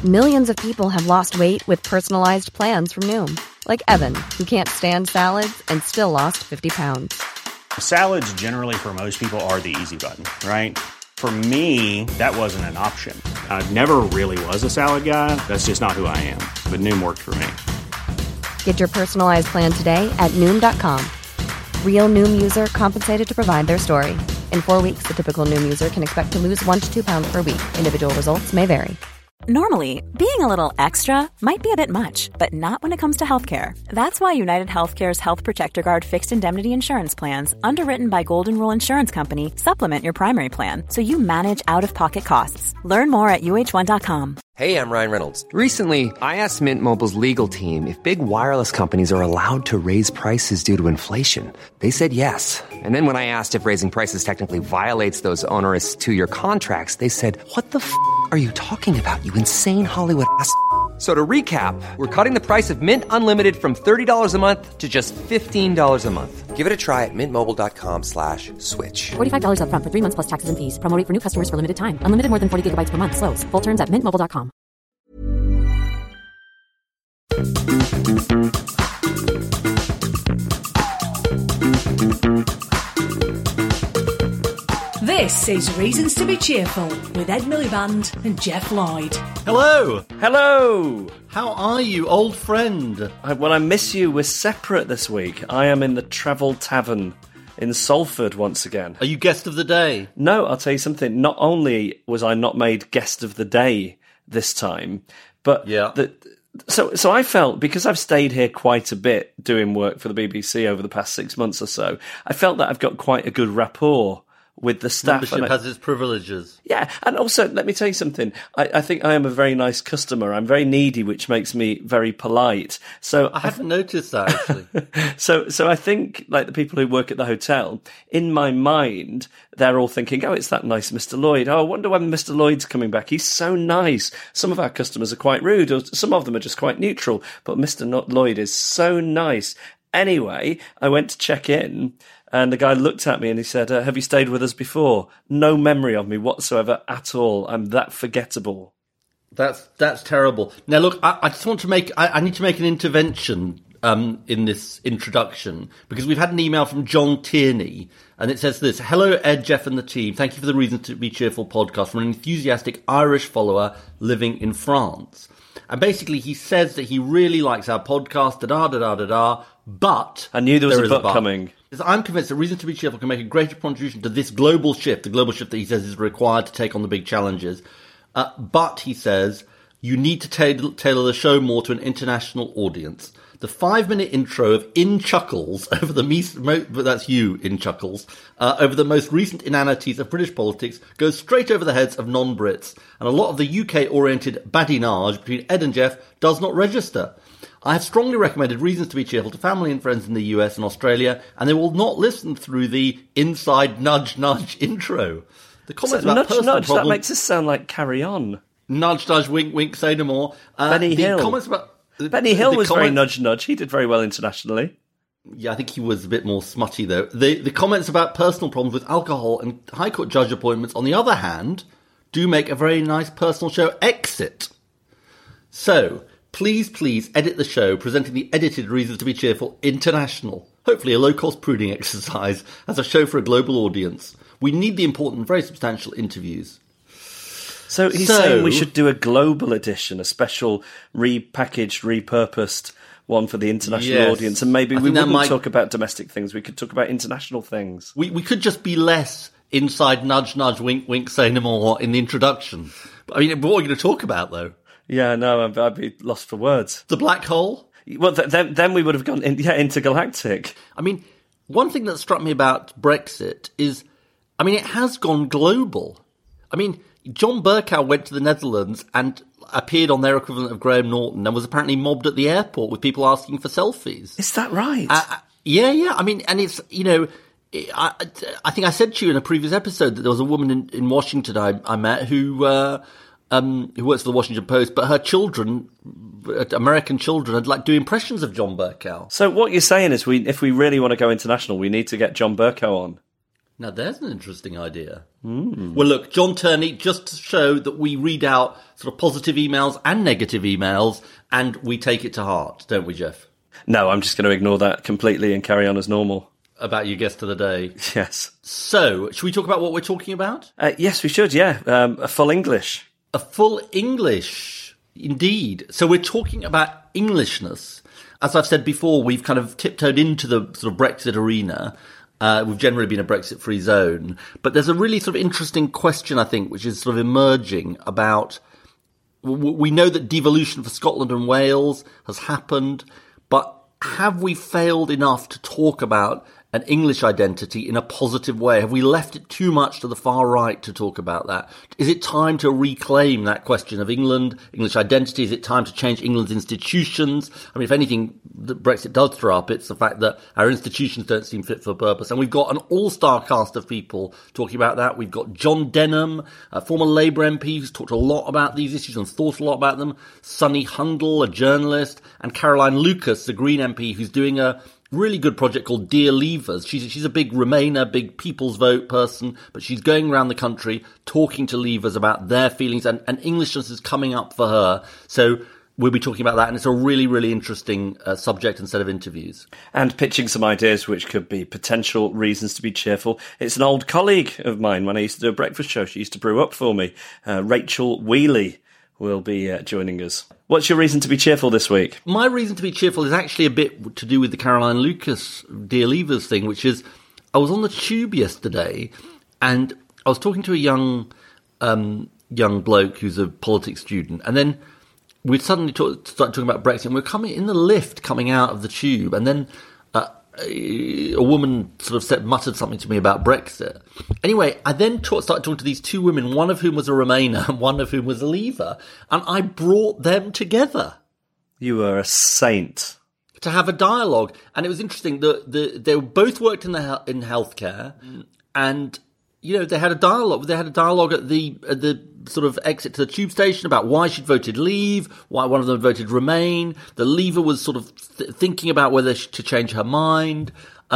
Millions of people have lost weight with personalized plans from Noom. Like Evan, who can't stand salads and still lost 50 pounds. Salads generally for most people are the easy button, right? For me, that wasn't an option. I never really was a salad guy. That's just not who I am. But Noom worked for me. Get your personalized plan today at Noom.com. Real Noom user compensated to provide their story. In 4 weeks, the typical Noom user can expect to lose 1 to 2 pounds per week. Individual results may vary. Normally, being a little extra might be a bit much, but not when it comes to healthcare. That's why United Healthcare's Health Protector Guard fixed indemnity insurance plans, underwritten by Golden Rule Insurance Company, supplement your primary plan so you manage out-of-pocket costs. Learn more at UH1.com. Hey, I'm Ryan Reynolds. Recently, I asked Mint Mobile's legal team if big wireless companies are allowed to raise prices due to inflation. They said yes. And then when I asked if raising prices technically violates those onerous two-year contracts, they said, "What the f*** are you talking about, you insane Hollywood ass?" So to recap, we're cutting the price of Mint Unlimited from $30 a month to just $15 a month. Give it a try at mintmobile.com/switch. $45 up front for 3 months plus taxes and fees. Promo rate for new customers for limited time. Unlimited more than 40 gigabytes per month. Slows full terms at mintmobile.com. This is Reasons to be Cheerful with Ed Miliband and Jeff Lloyd. Hello! Hello! How are you, old friend? Well, I miss you. We're separate this week. I am in the Travel Tavern in Salford once again. Are you guest of the day? No, I'll tell you something. Not only was I not made guest of the day this time, but So I felt, because I've stayed here quite a bit doing work for the BBC over the past 6 months or so, I felt that I've got quite a good rapport with the staff. Membership has its privileges. Yeah, and also, let me tell you something. I think I am a very nice customer. I'm very needy, which makes me very polite. So I haven't noticed that, actually. So I think, like the people who work at the hotel, in my mind, they're all thinking, oh, it's that nice Mr. Lloyd. Oh, I wonder when Mr. Lloyd's coming back. He's so nice. Some of our customers are quite rude, or some of them are just quite neutral. But Mr. Lloyd is so nice. Anyway, I went to check in, and the guy looked at me and he said, have you stayed with us before? No memory of me whatsoever at all. I'm that forgettable. That's terrible. Now, look, I just want to I need to make an intervention in this introduction, because we've had an email from John Tierney, and it says this: "Hello, Ed, Jeff, and the team. Thank you for the Reason to Be Cheerful podcast from an enthusiastic Irish follower living in France." And basically, he says that he really likes our podcast, but... I knew there was a but coming. I'm convinced that Reason to Be Cheerful can make a greater contribution to this global shift, the global shift that he says is required to take on the big challenges. But, he says, you need to tailor the show more to an international audience. The 5-minute intro of In Chuckles over that's you, In Chuckles, over the most recent inanities of British politics goes straight over the heads of non-Brits, and a lot of the UK-oriented badinage between Ed and Jeff does not register. I have strongly recommended Reasons to Be Cheerful to family and friends in the US and Australia, and they will not listen through the inside nudge nudge intro. The comments about personal nudge, that makes us sound like Carry On. Nudge nudge wink wink say no more. Benny Hill. Comments about Benny Hill was very nudge-nudge. He did very well internationally. Yeah, I think he was a bit more smutty, though. The comments about personal problems with alcohol and High Court judge appointments, on the other hand, do make a very nice personal show exit. So, please edit the show, presenting the edited Reasons to Be Cheerful International. Hopefully a low-cost pruning exercise as a show for a global audience. We need the important, very substantial interviews. So he's saying we should do a global edition, a special repackaged, repurposed one for the international audience, and maybe we wouldn't talk about domestic things. We could talk about international things. We could just be less inside nudge, nudge, wink, wink, say no more in the introduction. I mean, what are we going to talk about, though? Yeah, no, I'd be lost for words. The black hole? Well, then we would have gone intergalactic. I mean, one thing that struck me about Brexit is, I mean, it has gone global. I mean, John Bercow went to the Netherlands and appeared on their equivalent of Graham Norton and was apparently mobbed at the airport with people asking for selfies. Is that right? Yeah. I mean, and it's, you know, I think I said to you in a previous episode that there was a woman in Washington I met who works for the Washington Post, but her children, American children, had do impressions of John Bercow. So what you're saying is, if we really want to go international, we need to get John Bercow on. Now, there's an interesting idea. Well, look, John Turney, just to show that we read out sort of positive emails and negative emails, and we take it to heart, don't we, Jeff? No, I'm just going to ignore that completely and carry on as normal. About your guest of the day. Yes. So, should we talk about what we're talking about? Yes, we should, yeah. A full English. A full English, indeed. So we're talking about Englishness. As I've said before, we've kind of tiptoed into the sort of Brexit arena. We've generally been a Brexit-free zone. But there's a really sort of interesting question, I think, which is sort of emerging about... We know that devolution for Scotland and Wales has happened, but have we failed enough to talk about an English identity in a positive way? Have we left it too much to the far right to talk about that? Is it time to reclaim that question of England, English identity? Is it time to change England's institutions? I mean, if anything that Brexit does throw up, it's the fact that our institutions don't seem fit for purpose. And we've got an all-star cast of people talking about that. We've got John Denham, a former Labour MP who's talked a lot about these issues and thought a lot about them. Sonny Hundle, a journalist, and Caroline Lucas, the Green MP, who's doing a really good project called Dear Leavers. She's a big Remainer, big People's Vote person, but she's going around the country talking to Leavers about their feelings, and Englishness is coming up for her. So we'll be talking about that, and it's a really, really interesting subject and set of interviews. And pitching some ideas which could be potential reasons to be cheerful. It's an old colleague of mine when I used to do a breakfast show. She used to brew up for me. Rachel Wheely will be joining us. What's your reason to be cheerful this week? My reason to be cheerful is actually a bit to do with the Caroline Lucas Dear Leavers thing, which is I was on the tube yesterday and I was talking to a young bloke who's a politics student, and then we'd suddenly started talking about Brexit, and we were coming in the lift coming out of the tube, and then a woman sort of muttered something to me about Brexit. Anyway, I then started talking to these two women, one of whom was a Remainer and one of whom was a Leaver, and I brought them together. You are a saint. To have a dialogue. And it was interesting. They both worked in healthcare, and you know, they had a dialogue. They had a dialogue at the sort of exit to the tube station about why she'd voted Leave, why one of them voted Remain. The Leaver was sort of thinking about whether to change her mind.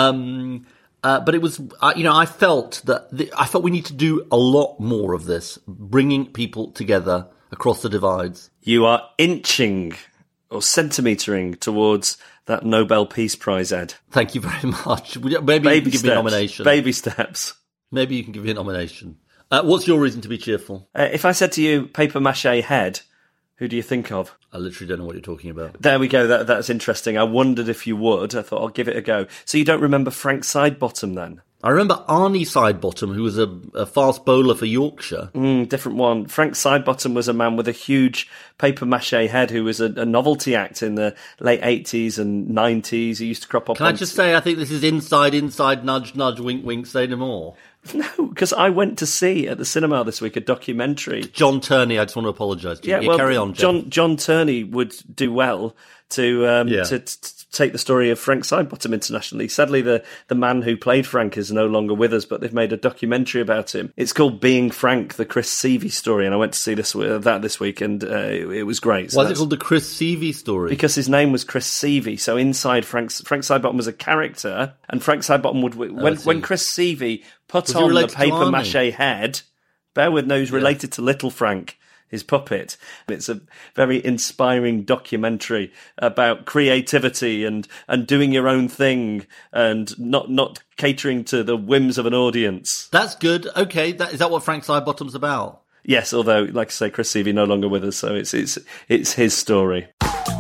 But it was, I felt we need to do a lot more of this, bringing people together across the divides. You are inching or centimetering towards that Nobel Peace Prize, Ed. Thank you very much. Maybe you can give me a nomination. Baby steps. Maybe you can give me a nomination. What's your reason to be cheerful? If I said to you, papier-mâché head, who do you think of? I literally don't know what you're talking about. There we go. That's interesting. I wondered if you would. I thought I'll give it a go. So you don't remember Frank Sidebottom then? I remember Arnie Sidebottom, who was a fast bowler for Yorkshire. Different one. Frank Sidebottom was a man with a huge papier-mâché head who was a novelty act in the late 80s and 90s. He used to crop up. Can I just say, I think this is inside, nudge, nudge, wink, wink, say no more. No, because I went to see at the cinema this week a documentary. John Turney, I just want to apologise to you. Yeah, carry on, Jeff. John Turney would do well to take the story of Frank Sidebottom internationally. Sadly, the man who played Frank is no longer with us, but they've made a documentary about him. It's called Being Frank, the Chris Seavey story, and I went to see that this week, and it was great. Why is it called the Chris Seavey story? Because his name was Chris Seavey. So inside Frank Sidebottom was a character, and Frank Sidebottom would when Chris Seavey put on the papier-mâché head. Bear with no, he's related to Little Frank, his puppet. It's a very inspiring documentary about creativity and doing your own thing and not catering to the whims of an audience. That's good. Okay, is that what Frank Sidebottom's about? Yes, although, like I say, Chris Seavey no longer with us, so it's his story.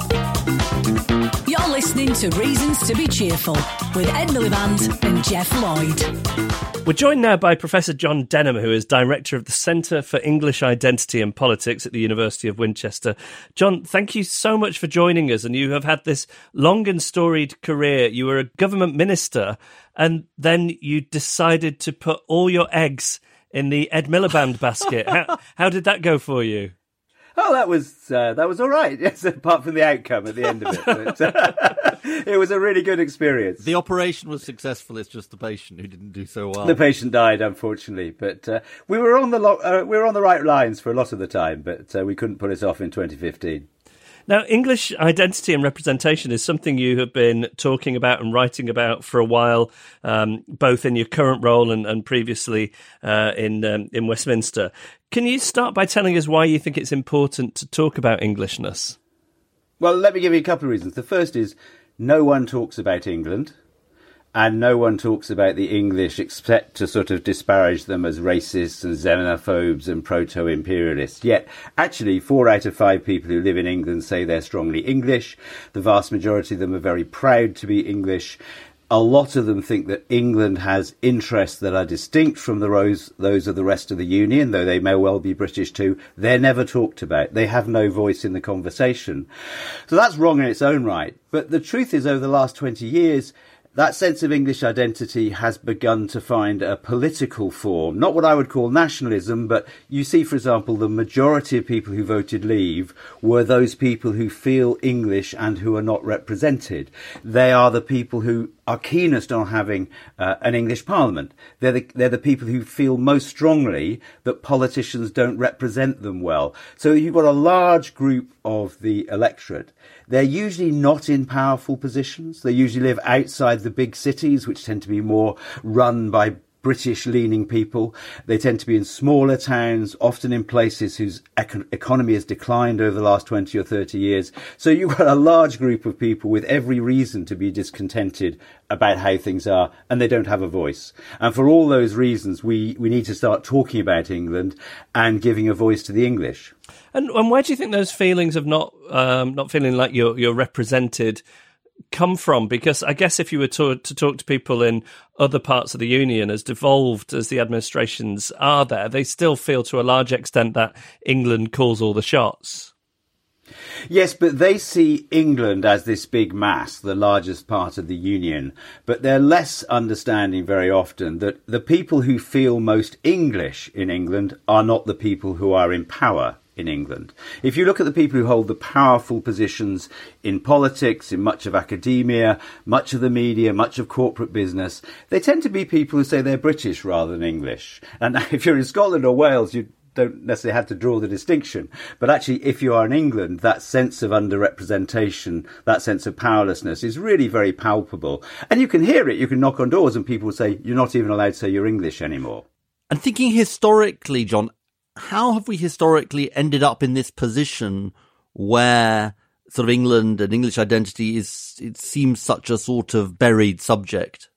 You're listening to Reasons to be Cheerful with Ed Miliband and Jeff Lloyd. We're joined now by Professor John Denham, who is Director of the Centre for English Identity and Politics at the University of Winchester. John, thank you so much for joining us, and you have had this long and storied career. You were a government minister, and then you decided to put all your eggs in the Ed Miliband basket. How did that go for you? Oh, that was all right. Yes, apart from the outcome at the end of it. But, it was a really good experience. The operation was successful. It's just the patient who didn't do so well. The patient died, unfortunately, but we were on the right lines for a lot of the time. But we couldn't pull it off in 2015. Now, English identity and representation is something you have been talking about and writing about for a while, both in your current role and previously in Westminster. Can you start by telling us why you think it's important to talk about Englishness? Well, let me give you a couple of reasons. The first is no one talks about England. And no one talks about the English except to sort of disparage them as racists and xenophobes and proto-imperialists. Yet, actually, 4 out of 5 people who live in England say they're strongly English. The vast majority of them are very proud to be English. A lot of them think that England has interests that are distinct from those of the rest of the Union, though they may well be British too. They're never talked about. They have no voice in the conversation. So that's wrong in its own right. But the truth is, over the last 20 years, that sense of English identity has begun to find a political form, not what I would call nationalism, but you see, for example, the majority of people who voted Leave were those people who feel English and who are not represented. They are the people who are keenest on having an English parliament. They're the people who feel most strongly that politicians don't represent them well. So you've got a large group of the electorate. They're usually not in powerful positions. They usually live outside the big cities, which tend to be more run by British-leaning people. They tend to be in smaller towns, often in places whose economy has declined over the last 20 or 30 years. So you've got a large group of people with every reason to be discontented about how things are, and they don't have a voice. And for all those reasons, we need to start talking about England and giving a voice to the English. And where do you think those feelings of not feeling like you're represented come from? Because I guess if you were to talk to people in other parts of the Union, as devolved as the administrations are there, they still feel to a large extent that England calls all the shots. Yes, but they see England as this big mass, the largest part of the Union. But they're less understanding very often that the people who feel most English in England are not the people who are in power in England. If you look at the people who hold the powerful positions in politics, in much of academia, much of the media, much of corporate business, they tend to be people who say they're British rather than English. And if you're in Scotland or Wales, you don't necessarily have to draw the distinction. But actually, if you are in England, that sense of underrepresentation, that sense of powerlessness is really very palpable. And you can hear it. You can knock on doors and people will say, you're not even allowed to say you're English anymore. And thinking historically, John, how have we historically ended up in this position where sort of England and English identity it seems such a sort of buried subject?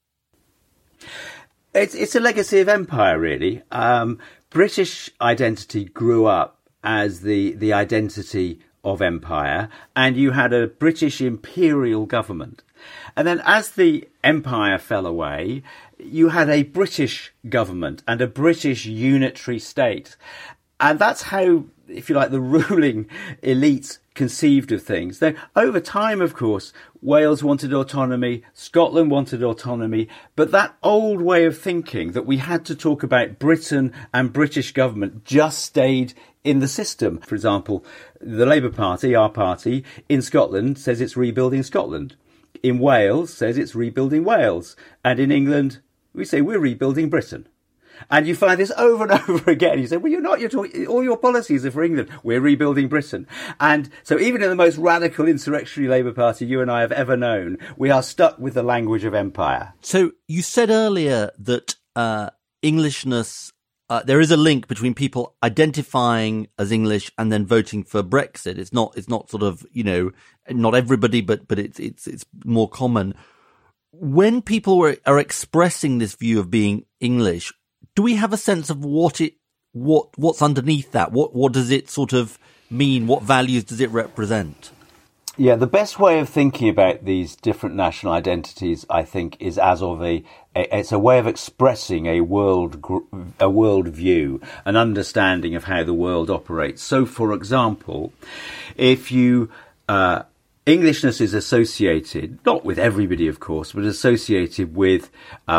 It's a legacy of empire, really. British identity grew up as the identity of empire, and you had a British imperial government. And then as the empire fell away, you had a British government and a British unitary state. And that's how, if you like, the ruling elites conceived of things. Now, over time, of course, Wales wanted autonomy, Scotland wanted autonomy, but that old way of thinking that we had to talk about Britain and British government just stayed in the system. For example, the Labour Party, our party, in Scotland says it's rebuilding Scotland. In Wales says it's rebuilding Wales. And in England, we say we're rebuilding Britain. And you find this over and over again. You say, well, you're not. You're talking, all your policies are for England. We're rebuilding Britain. And so even in the most radical insurrectionary Labour Party you and I have ever known, we are stuck with the language of empire. So you said earlier that Englishness, there is a link between people identifying as English and then voting for Brexit. It's not sort of, not everybody, but it's more common. When people are expressing this view of being English, do we have a sense of what's underneath that? What does it sort of mean? What values does it represent? Yeah, the best way of thinking about these different national identities, I think, is as of it's a way of expressing a world view, an understanding of how the world operates. So, for example, if you Englishness is associated, not with everybody, of course, but associated with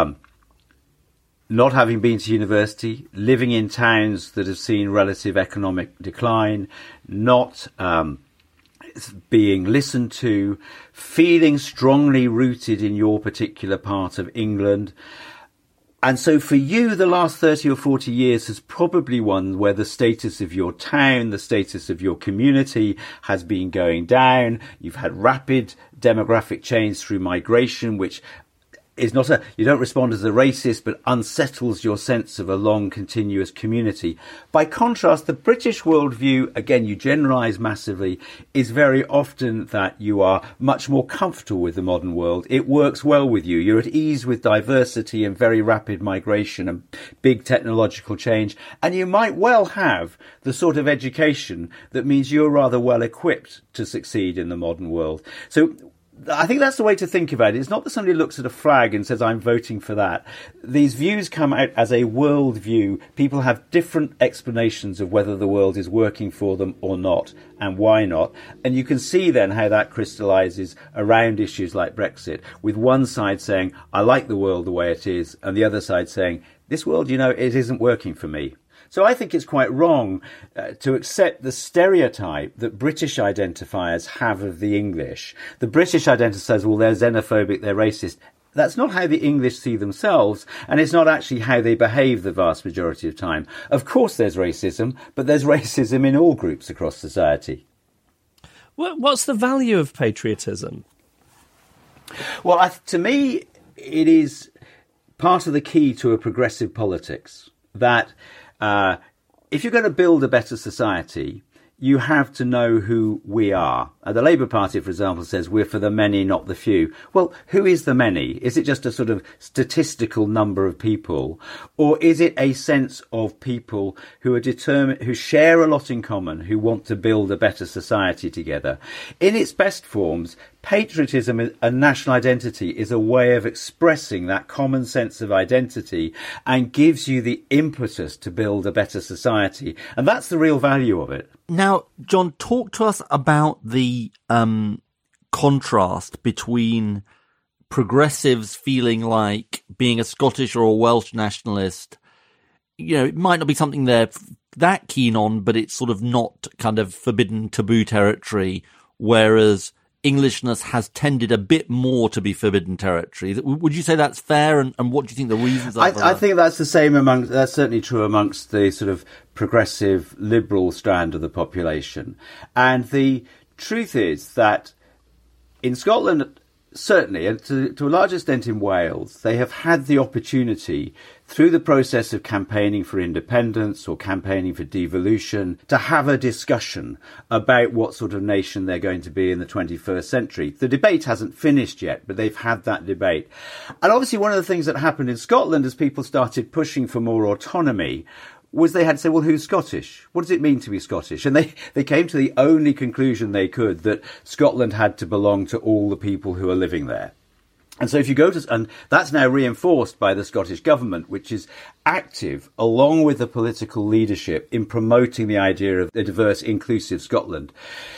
not having been to university, living in towns that have seen relative economic decline, not being listened to, feeling strongly rooted in your particular part of England, And so for you, the last 30 or 40 years has probably one where the status of your town, the status of your community has been going down. You've had rapid demographic change through migration, which is not you don't respond as a racist, but unsettles your sense of a long, continuous community. By contrast, the British worldview, again, you generalise massively, is very often that you are much more comfortable with the modern world. It works well with you. You're at ease with diversity and very rapid migration and big technological change. And you might well have the sort of education that means you're rather well equipped to succeed in the modern world. So I think that's the way to think about it. It's not that somebody looks at a flag and says, I'm voting for that. These views come out as a world view. People have different explanations of whether the world is working for them or not, and why not. And you can see then how that crystallises around issues like Brexit, with one side saying, I like the world the way it is, and the other side saying, this world, it isn't working for me. So I think it's quite wrong to accept the stereotype that British identifiers have of the English. The British identifier says, well, they're xenophobic, they're racist. That's not how the English see themselves, and it's not actually how they behave the vast majority of time. Of course there's racism, but there's racism in all groups across society. What's the value of patriotism? Well, to me, it is part of the key to a progressive politics, that if you're going to build a better society, you have to know who we are. The Labour Party, for example, says we're for the many, not the few. Well, who is the many? Is it just a sort of statistical number of people? Or is it a sense of people who are determined, who share a lot in common, who want to build a better society together? In its best forms, patriotism and national identity is a way of expressing that common sense of identity and gives you the impetus to build a better society. And that's the real value of it. Now, John, talk to us about the contrast between progressives feeling like being a Scottish or a Welsh nationalist, it might not be something they're that keen on, but it's sort of not kind of forbidden taboo territory, whereas Englishness has tended a bit more to be forbidden territory. Would you say that's fair? And what do you think the reasons are? I think that's the same that's certainly true amongst the sort of progressive liberal strand of the population. And the truth is that in Scotland, certainly, and to a large extent in Wales, they have had the opportunity through the process of campaigning for independence or campaigning for devolution to have a discussion about what sort of nation they're going to be in the 21st century. The debate hasn't finished yet, but they've had that debate. And obviously one of the things that happened in Scotland as people started pushing for more autonomy was they had to say, well, who's Scottish? What does it mean to be Scottish? And they came to the only conclusion they could, that Scotland had to belong to all the people who are living there. And so if you go to, and that's now reinforced by the Scottish government, which is active along with the political leadership in promoting the idea of a diverse, inclusive Scotland.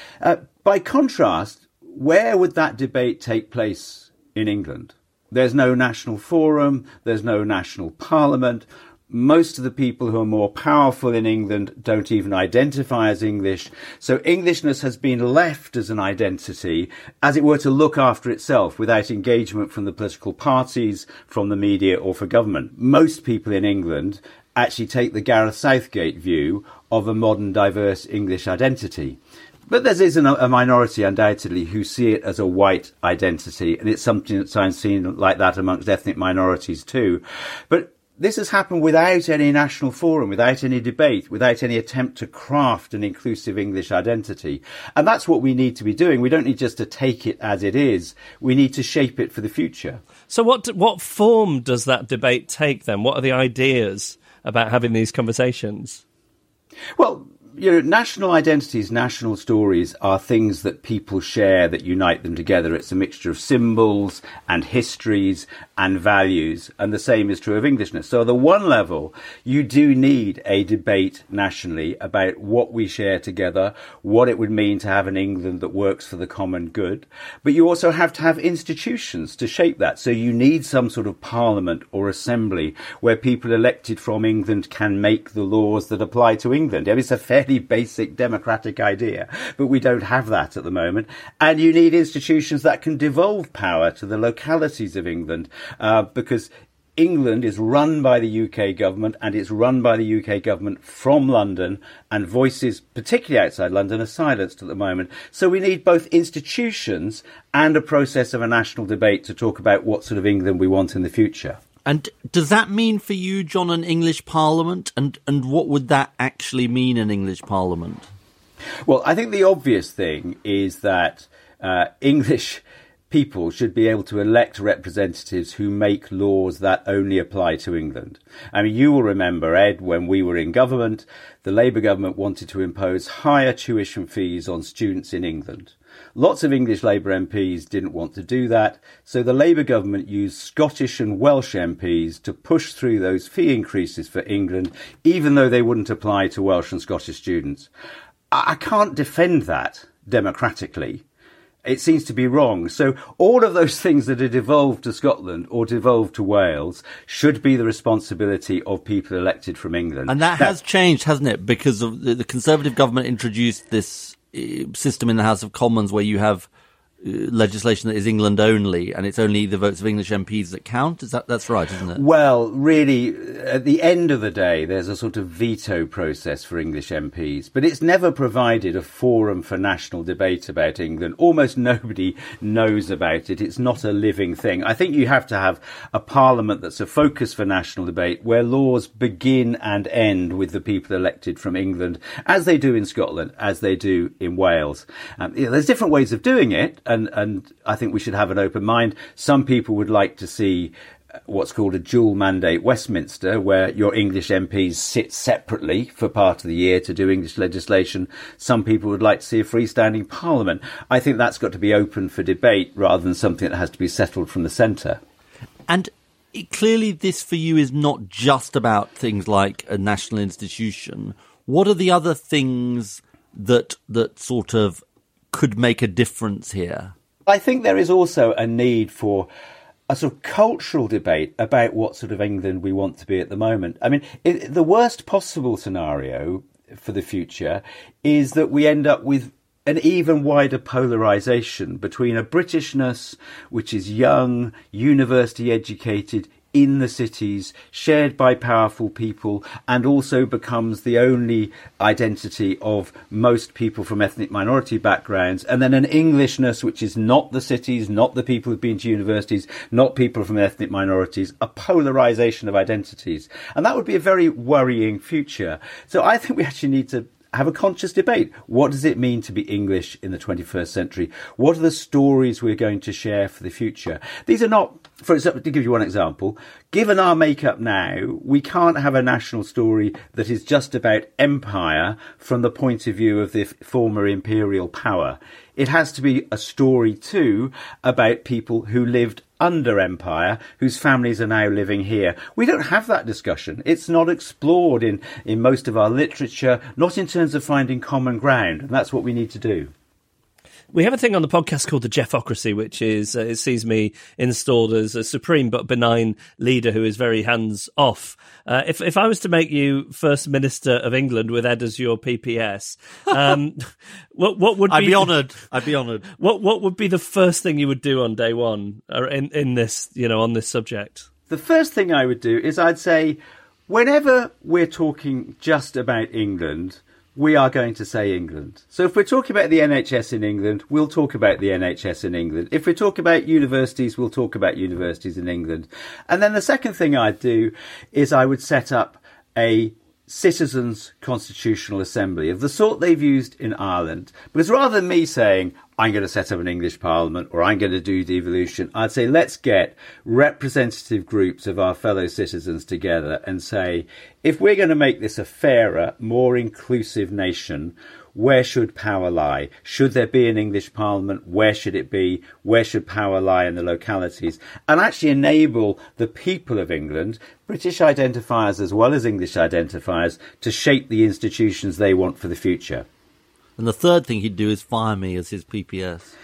By contrast, where would that debate take place in England? There's no national forum, there's no national parliament. Most of the people who are more powerful in England don't even identify as English. So Englishness has been left as an identity, as it were, to look after itself without engagement from the political parties, from the media or for government. Most people in England actually take the Gareth Southgate view of a modern, diverse English identity. But there is a minority, undoubtedly, who see it as a white identity, and it's something that's I've seen like that amongst ethnic minorities too. But this has happened without any national forum, without any debate, without any attempt to craft an inclusive English identity. And that's what we need to be doing. We don't need just to take it as it is. We need to shape it for the future. So what form does that debate take then? What are the ideas about having these conversations? Well, national identities, national stories are things that people share that unite them together. It's a mixture of symbols and histories and values, and the same is true of Englishness. So at the one level, you do need a debate nationally about what we share together, what it would mean to have an England that works for the common good. But you also have to have institutions to shape that. So you need some sort of parliament or assembly where people elected from England can make the laws that apply to England. It's a fairly basic democratic idea, but we don't have that at the moment. And you need institutions that can devolve power to the localities of England, because England is run by the UK government, and it's run by the UK government from London, and voices, particularly outside London, are silenced at the moment. So we need both institutions and a process of a national debate to talk about what sort of England we want in the future. And does that mean for you, John, an English Parliament? And what would that actually mean, an English Parliament? Well, I think the obvious thing is that English people should be able to elect representatives who make laws that only apply to England. I mean, you will remember, Ed, when we were in government, the Labour government wanted to impose higher tuition fees on students in England. Lots of English Labour MPs didn't want to do that, so the Labour government used Scottish and Welsh MPs to push through those fee increases for England, even though they wouldn't apply to Welsh and Scottish students. I can't defend that democratically. It seems to be wrong. So all of those things that are devolved to Scotland or devolved to Wales should be the responsibility of people elected from England. And that has changed, hasn't it? Because of the Conservative government introduced this system in the House of Commons where you have legislation that is England only, and it's only the votes of English MPs that count. That's right, isn't it? Well, really, at the end of the day, there's a sort of veto process for English MPs, but it's never provided a forum for national debate about England. Almost nobody knows about it. It's not a living thing. I think you have to have a parliament that's a focus for national debate, where laws begin and end with the people elected from England, as they do in Scotland, as they do in Wales. There's different ways of doing it, and I think we should have an open mind. Some people would like to see what's called a dual mandate Westminster, where your English MPs sit separately for part of the year to do English legislation. Some people would like to see a freestanding parliament. I think that's got to be open for debate rather than something that has to be settled from the centre. And clearly this for you is not just about things like a national institution. What are the other things that sort of could make a difference here? I think there is also a need for a sort of cultural debate about what sort of England we want to be at the moment. I mean, the worst possible scenario for the future is that we end up with an even wider polarisation between a Britishness which is young, university educated, in the cities, shared by powerful people, and also becomes the only identity of most people from ethnic minority backgrounds, and then an Englishness which is not the cities, not the people who've been to universities, not people from ethnic minorities, a polarisation of identities. And that would be a very worrying future. So I think we actually need to have a conscious debate. What does it mean to be English in the 21st century? What are the stories we're going to share for the future? These are not, for example, to give you one example, given our makeup now, we can't have a national story that is just about empire from the point of view of the former imperial power. It has to be a story too about people who lived under empire, whose families are now living here. We don't have that discussion. It's not explored in most of our literature, not in terms of finding common ground. And that's what we need to do. We have a thing on the podcast called the Jeffocracy, which is it sees me installed as a supreme but benign leader who is very hands off. If I was to make you First Minister of England with Ed as your PPS, what would be? I'd be honoured. I'd be honoured. What would be the first thing you would do on day one, or in this, on this subject? The first thing I would do is I'd say, whenever we're talking just about England, we are going to say England. So if we're talking about the NHS in England, we'll talk about the NHS in England. If we talk about universities, we'll talk about universities in England. And then the second thing I'd do is I would set up a citizens' constitutional assembly of the sort they've used in Ireland. Because rather than me saying, I'm going to set up an English parliament or I'm going to do devolution, I'd say let's get representative groups of our fellow citizens together and say, if we're going to make this a fairer, more inclusive nation, where should power lie? Should there be an English parliament? Where should it be? Where should power lie in the localities? And actually enable the people of England, British identifiers as well as English identifiers, to shape the institutions they want for the future. And the third thing he'd do is fire me as his PPS.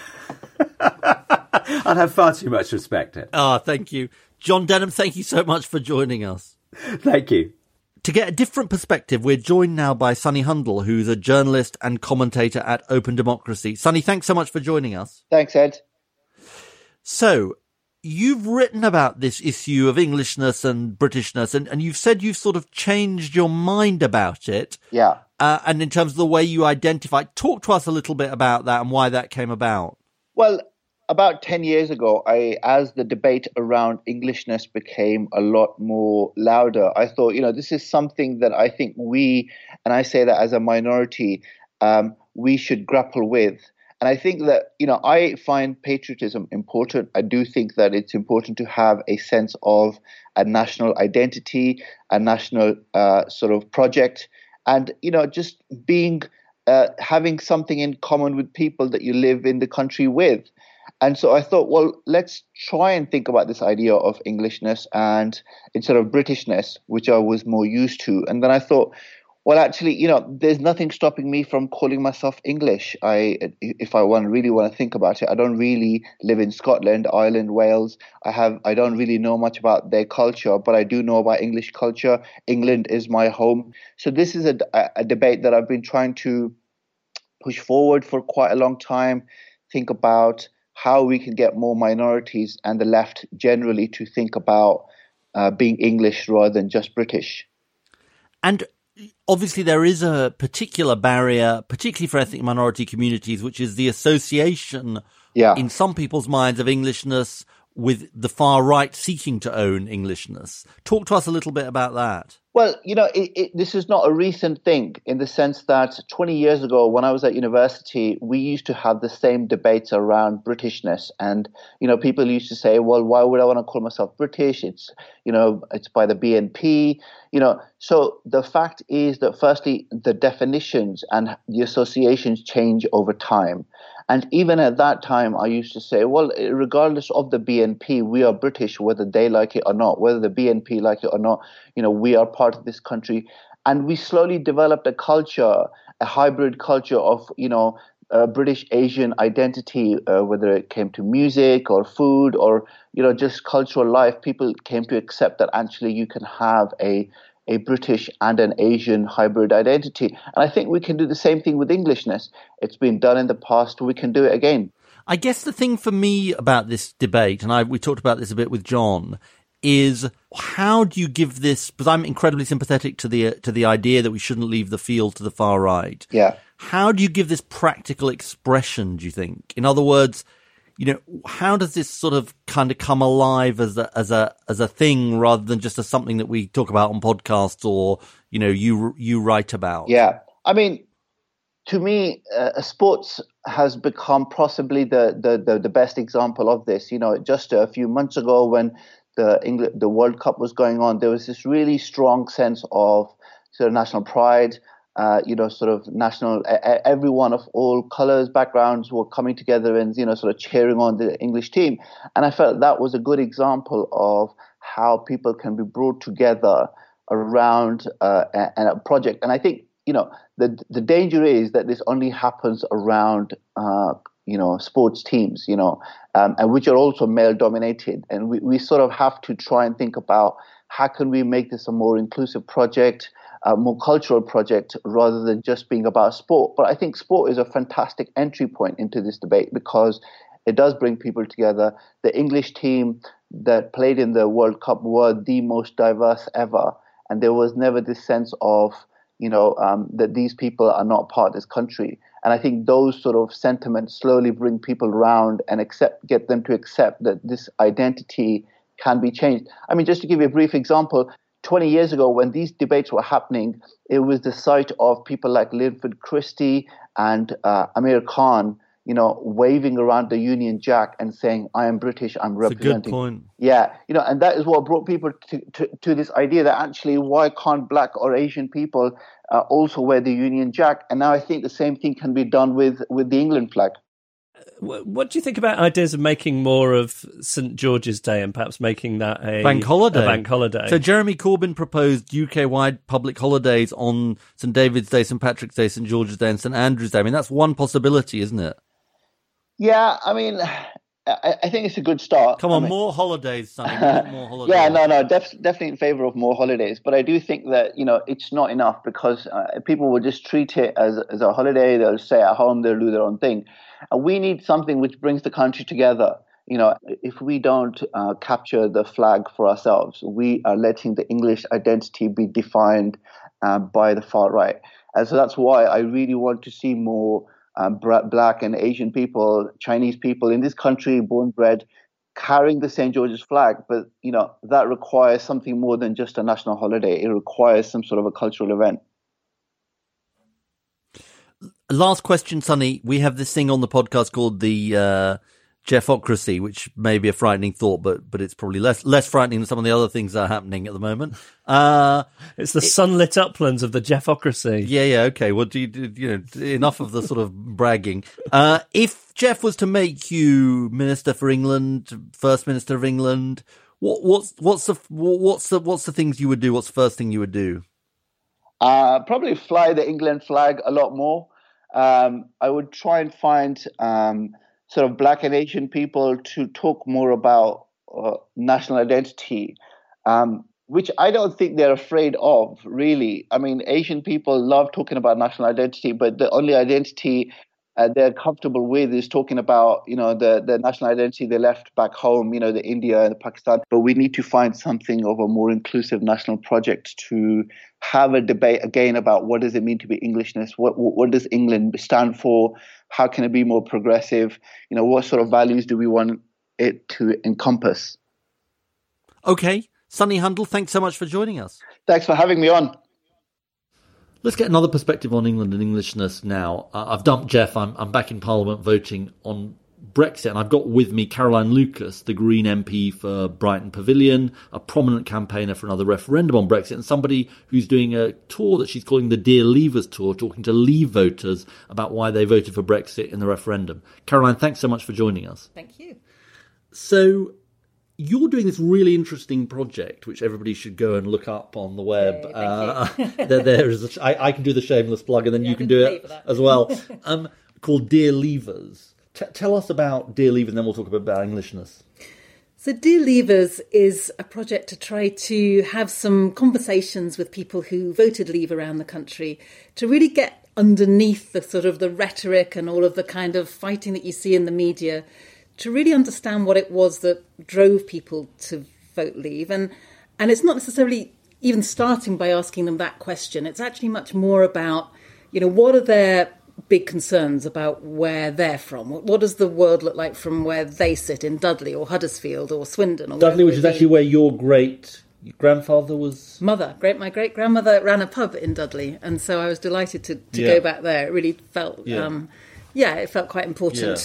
I'd have far too much respect. Thank you. John Denham, thank you so much for joining us. Thank you. To get a different perspective, we're joined now by Sunny Hundle, who's a journalist and commentator at Open Democracy. Sunny, thanks so much for joining us. Thanks, Ed. So, you've written about this issue of Englishness and Britishness, and you've said you've sort of changed your mind about it. Yeah. And in terms of the way you identify, talk to us a little bit about that and why that came about. Well, about 10 years ago, as the debate around Englishness became a lot more louder, I thought, this is something that I think we, and I say that as a minority, we should grapple with. And I think that, I find patriotism important. I do think that it's important to have a sense of a national identity, a national sort of project, and, just being, having something in common with people that you live in the country with. And so I thought, well, let's try and think about this idea of Englishness and instead of Britishness, which I was more used to. And then I thought, well, actually, there's nothing stopping me from calling myself English. If I really want to think about it, I don't really live in Scotland, Ireland, Wales. I don't really know much about their culture, but I do know about English culture. England is my home. So this is a debate that I've been trying to push forward for quite a long time. Think about how we can get more minorities and the left generally to think about being English rather than just British. And obviously, there is a particular barrier, particularly for ethnic minority communities, which is the association in some people's minds of Englishness with the far right seeking to own Englishness. Talk to us a little bit about that. Well, this is not a recent thing in the sense that 20 years ago, when I was at university, we used to have the same debates around Britishness. And, people used to say, well, why would I want to call myself British? It's by the BNP, So the fact is that firstly, the definitions and the associations change over time. And even at that time, I used to say, well, regardless of the BNP, we are British, whether they like it or not, whether the BNP like it or not, we are part of this country. And we slowly developed a culture, a hybrid culture of, British Asian identity, whether it came to music or food or, just cultural life. People came to accept that actually you can have a British and an Asian hybrid identity. And I think we can do the same thing with Englishness. It's been done in the past. We can do it again. I guess the thing for me about this debate, and we talked about this a bit with John, is how do you give this, because I'm incredibly sympathetic to the idea that we shouldn't leave the field to the far right. Yeah. How do you give this practical expression, do you think? In other words, how does this sort of kind of come alive as a thing rather than just as something that we talk about on podcasts or, you write about? Yeah. I mean, to me, sports has become possibly the best example of this. Just a few months ago when the World Cup was going on, there was this really strong sense of sort of national pride. Sort of national, everyone of all colours, backgrounds were coming together and, sort of cheering on the English team. And I felt that was a good example of how people can be brought together around a project. And I think, the danger is that this only happens around, sports teams, and which are also male dominated. And we sort of have to try and think about how can we make this a more inclusive project, a more cultural project rather than just being about sport. But I think sport is a fantastic entry point into this debate because it does bring people together. The English team that played in the World Cup were the most diverse ever. And there was never this sense of, that these people are not part of this country. And I think those sort of sentiments slowly bring people around and get them to accept that this identity can be changed. I mean, just to give you a brief example, 20 years ago, when these debates were happening, it was the sight of people like Linford Christie and Amir Khan, waving around the Union Jack and saying, I am British, I'm representing. That's a good point. Yeah, and that is what brought people to this idea that actually, why can't black or Asian people also wear the Union Jack? And now I think the same thing can be done with the England flag. What do you think about ideas of making more of St. George's Day and perhaps making that a bank holiday? A bank holiday. So Jeremy Corbyn proposed UK-wide public holidays on St. David's Day, St. Patrick's Day, St. George's Day and St. Andrew's Day. I mean, that's one possibility, isn't it? Yeah, I mean, I think it's a good start. Come on, more holidays, Sonny. More holidays. Yeah, no, definitely in favour of more holidays. But I do think that, it's not enough because people will just treat it as a holiday. They'll stay at home. They'll do their own thing. And we need something which brings the country together. if we don't capture the flag for ourselves, we are letting the English identity be defined by the far right. And so that's why I really want to see more Black and Asian people, Chinese people in this country, born, bred, carrying the St. George's flag. But, that requires something more than just a national holiday. It requires some sort of a cultural event. Last question, Sonny. We have this thing on the podcast called the Jeffocracy, which may be a frightening thought, but it's probably less frightening than some of the other things that are happening at the moment. It's the sunlit uplands of the Jeffocracy. Yeah, okay. Well, enough of the sort of bragging. If Jeff was to make you Minister for England, First Minister of England, what's the things you would do? What's the first thing you would do? Probably fly the England flag a lot more. I would try and find sort of Black and Asian people to talk more about national identity, which I don't think they're afraid of, really. I mean, Asian people love talking about national identity, but the only identity they're comfortable with is talking about, the national identity they left back home, the India and the Pakistan. But we need to find something of a more inclusive national project to have a debate again about what does it mean to be Englishness? What does England stand for? How can it be more progressive? What sort of values do we want it to encompass? Okay. Sonny Hundle, thanks so much for joining us. Thanks for having me on. Let's get another perspective on England and Englishness now. I've dumped Jeff. I'm back in Parliament voting on Brexit, and I've got with me Caroline Lucas, the Green MP for Brighton Pavilion, a prominent campaigner for another referendum on Brexit, and somebody who's doing a tour that she's calling the Dear Leavers Tour, talking to Leave voters about why they voted for Brexit in the referendum. Caroline, thanks so much for joining us. Thank you. So you're doing this really interesting project, which everybody should go and look up on the web. There is I can do the shameless plug, and then you can do it as well. Called Dear Leavers. Tell us about Dear Leavers, and then we'll talk about Englishness. So Dear Leavers is a project to try to have some conversations with people who voted Leave around the country, to really get underneath the sort of the rhetoric and all of the kind of fighting that you see in the media, to really understand what it was that drove people to vote Leave. And it's not necessarily even starting by asking them that question. It's actually much more about, what are their big concerns about where they're from? What does the world look like from where they sit in Dudley or Huddersfield or Swindon? Or Dudley, which is actually where your great-grandfather was? My great-grandmother ran a pub in Dudley, and so I was delighted to go back there. It really felt, it felt quite important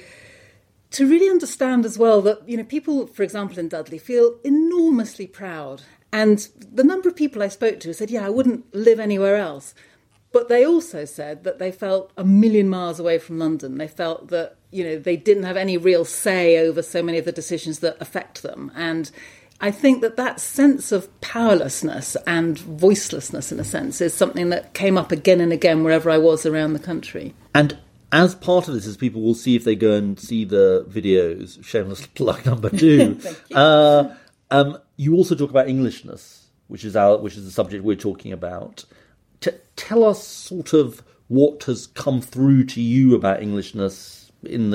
to really understand as well that, people, for example, in Dudley feel enormously proud. And the number of people I spoke to said, I wouldn't live anywhere else. But they also said that they felt a million miles away from London. They felt that, they didn't have any real say over so many of the decisions that affect them. And I think that sense of powerlessness and voicelessness, in a sense, is something that came up again and again wherever I was around the country. And as part of this, as people will see if they go and see the videos, shameless plug number 2, you also talk about Englishness, which is the subject we're talking about. Tell us sort of what has come through to you about Englishness in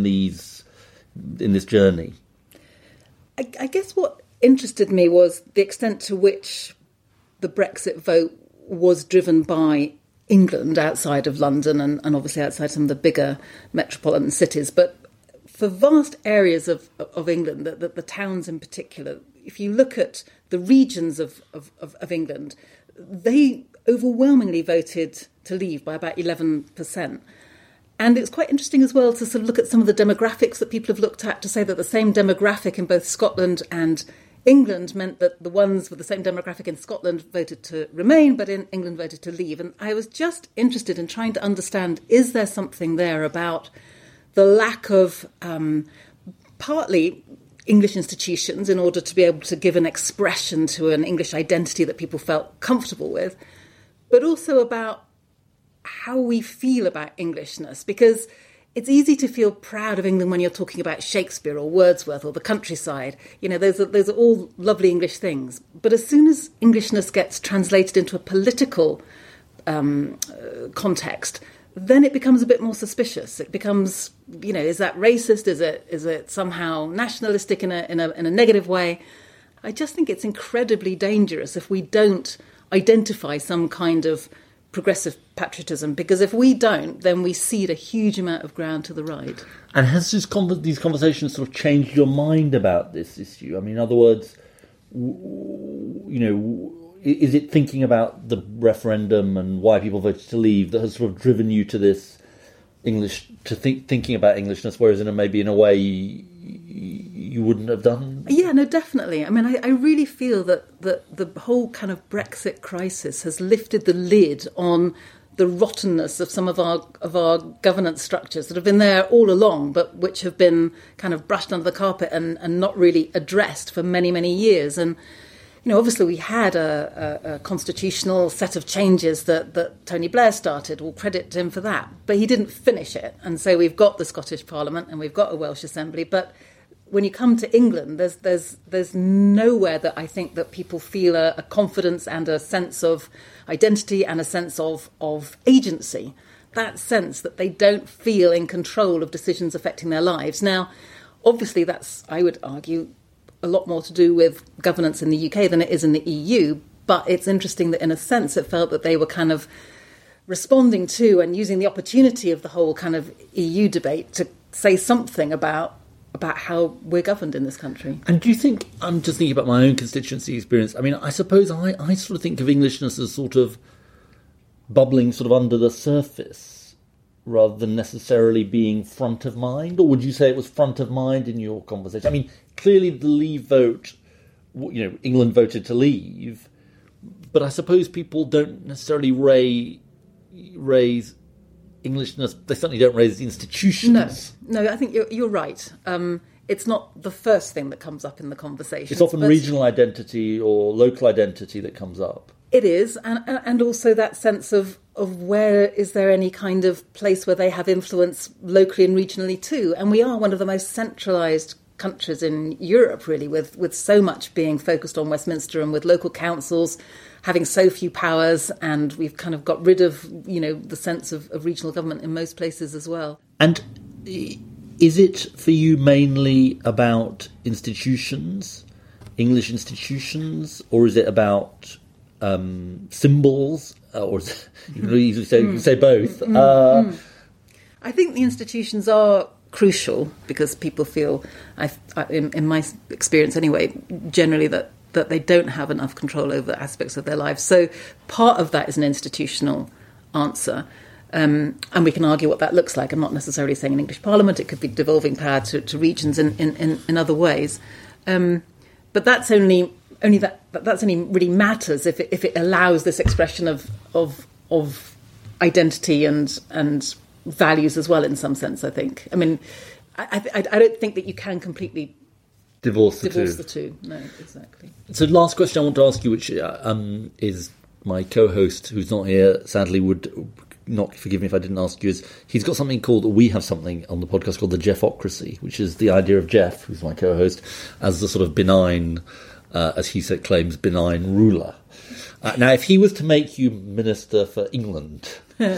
this journey. I guess what interested me was the extent to which the Brexit vote was driven by England outside of London and obviously outside some of the bigger metropolitan cities. But for vast areas of England, the towns in particular, if you look at the regions of England, they overwhelmingly voted to Leave by about 11%. And it's quite interesting as well to sort of look at some of the demographics that people have looked at to say that the same demographic in both Scotland and England meant that the ones with the same demographic in Scotland voted to remain, but in England voted to leave. And I was just interested in trying to understand, is there something there about the lack of partly English institutions in order to be able to give an expression to an English identity that people felt comfortable with, but also about how we feel about Englishness, because it's easy to feel proud of England when you're talking about Shakespeare or Wordsworth or the countryside. Those are all lovely English things. But as soon as Englishness gets translated into a political context, then it becomes a bit more suspicious. It becomes, is that racist? Is it somehow nationalistic in a negative way? I just think it's incredibly dangerous if we don't identify some kind of progressive patriotism, because if we don't, then we cede a huge amount of ground to the right. And has these conversations sort of changed your mind about this issue? I mean, in other words, is it thinking about the referendum and why people voted to leave that has sort of driven you to this thinking about Englishness, whereas maybe in a way you wouldn't have done? Yeah, no, definitely. I mean, I really feel that the whole kind of Brexit crisis has lifted the lid on the rottenness of some of our governance structures that have been there all along, but which have been kind of brushed under the carpet and not really addressed for many, many years. And obviously we had a constitutional set of changes that Tony Blair started. We'll credit him for that. But he didn't finish it. And so we've got the Scottish Parliament and we've got a Welsh Assembly. But when you come to England, there's nowhere that I think that people feel a confidence and a sense of identity and a sense of agency. That sense that they don't feel in control of decisions affecting their lives. Now, obviously that's, I would argue, a lot more to do with governance in the UK than it is in the EU, but it's interesting that in a sense it felt that they were kind of responding to and using the opportunity of the whole kind of EU debate to say something about how we're governed in this country. And do you think, I'm just thinking about my own constituency experience, I mean, I suppose I sort of think of Englishness as sort of bubbling sort of under the surface rather than necessarily being front of mind? Or would you say it was front of mind in your conversation? I mean, clearly the Leave vote, England voted to leave, but I suppose people don't necessarily raise Englishness. They certainly don't raise institutions. No, I think you're right. It's not the first thing that comes up in the conversation. It's often regional identity or local identity that comes up. It is, and also that sense of where is there any kind of place where they have influence locally and regionally too. And we are one of the most centralised countries in Europe, really, with so much being focused on Westminster and with local councils having so few powers, and we've kind of got rid of, the sense of regional government in most places as well. And is it for you mainly about institutions, English institutions, or is it about symbols, or you can say both? I think the institutions are crucial because people feel, in my experience anyway, generally that they don't have enough control over aspects of their lives. So part of that is an institutional answer. And we can argue what that looks like. I'm not necessarily saying an English Parliament. It could be devolving power to regions in other ways. But that's only really matters if it allows this expression of identity and values as well, in some sense, I think. I mean, I don't think that you can completely divorce the two. No, exactly. So last question I want to ask you, which is my co-host, who's not here, sadly would not forgive me if I didn't ask you, is he's got something called, we have something on the podcast called the Jeffocracy, which is the idea of Jeff, who's my co-host, as the sort of benign, as he claims, benign ruler. Now, if he was to make you Minister for England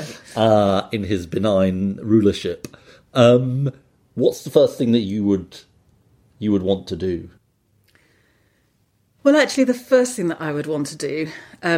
in his benign rulership, what's the first thing that you would want to do? Well, actually, the first thing that I would want to do,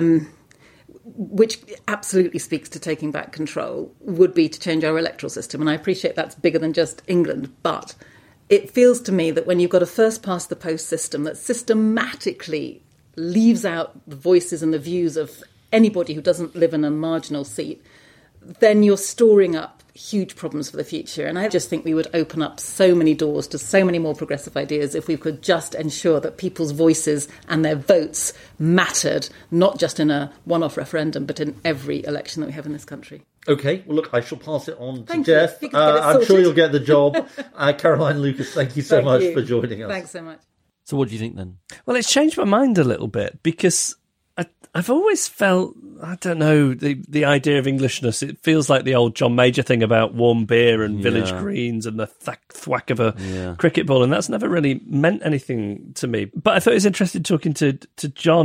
which absolutely speaks to taking back control, would be to change our electoral system. And I appreciate that's bigger than just England, but it feels to me that when you've got a first-past-the-post system that systematically leaves out the voices and the views of anybody who doesn't live in a marginal seat, then you're storing up huge problems for the future. And I just think we would open up so many doors to so many more progressive ideas if we could just ensure that people's voices and their votes mattered, not just in a one-off referendum, but in every election that we have in this country. OK, well, look, I shall pass it on to Thank Jeff. You. I'm sure you'll get the job. Caroline Lucas, thank you so much for joining us. Thanks so much. So what do you think then? Well, it's changed my mind a little bit because I've always felt, I don't know, the idea of Englishness, it feels like the old John Major thing about warm beer and village greens and the thwack of a cricket ball, and that's never really meant anything to me. But I thought it was interesting talking to John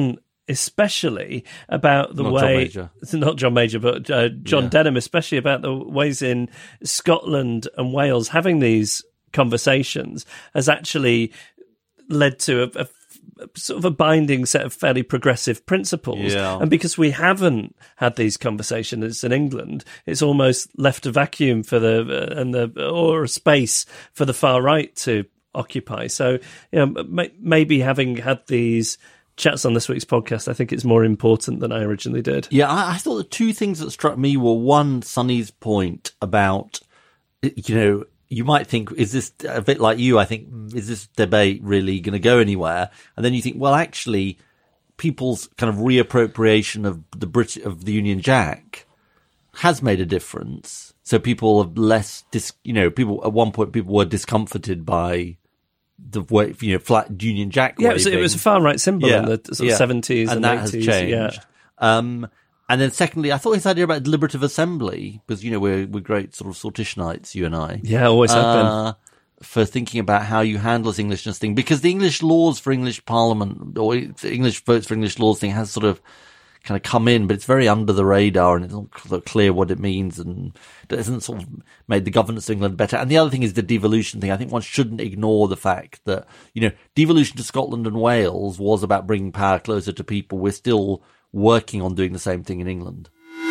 especially about the Not way... John Major. It's not John Major, but John Denham, especially about the ways in Scotland and Wales having these conversations has actually led to a sort of a binding set of fairly progressive principles. Yeah. And because we haven't had these conversations in England, it's almost left a vacuum for or a space for the far right to occupy. So, maybe having had these chats on this week's podcast, I think it's more important than I originally did. Yeah, I thought the two things that struck me were, one, Sonny's point about, you might think, is this a bit like you? I think, is this debate really going to go anywhere? And then you think, well, actually, people's kind of reappropriation of the Union Jack has made a difference. So people have less, people at one point people were discomforted by the way, flat Union Jack. Yeah, it was a far right symbol in the sort of 70s and that 80s. has changed. Yeah. And then secondly, I thought his idea about deliberative assembly, because, we're great sort of Sortishnites, you and I. Yeah, always have been. For thinking about how you handle this Englishness thing, because the English laws for English Parliament, or English votes for English laws thing has sort of kind of come in, but it's very under the radar and it's not sort of clear what it means, and it hasn't sort of made the governance of England better. And the other thing is the devolution thing. I think one shouldn't ignore the fact that, devolution to Scotland and Wales was about bringing power closer to people. We're still working on doing the same thing in England.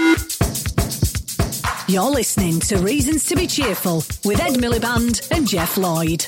You're listening to Reasons to be Cheerful with Ed Miliband and Jeff Lloyd.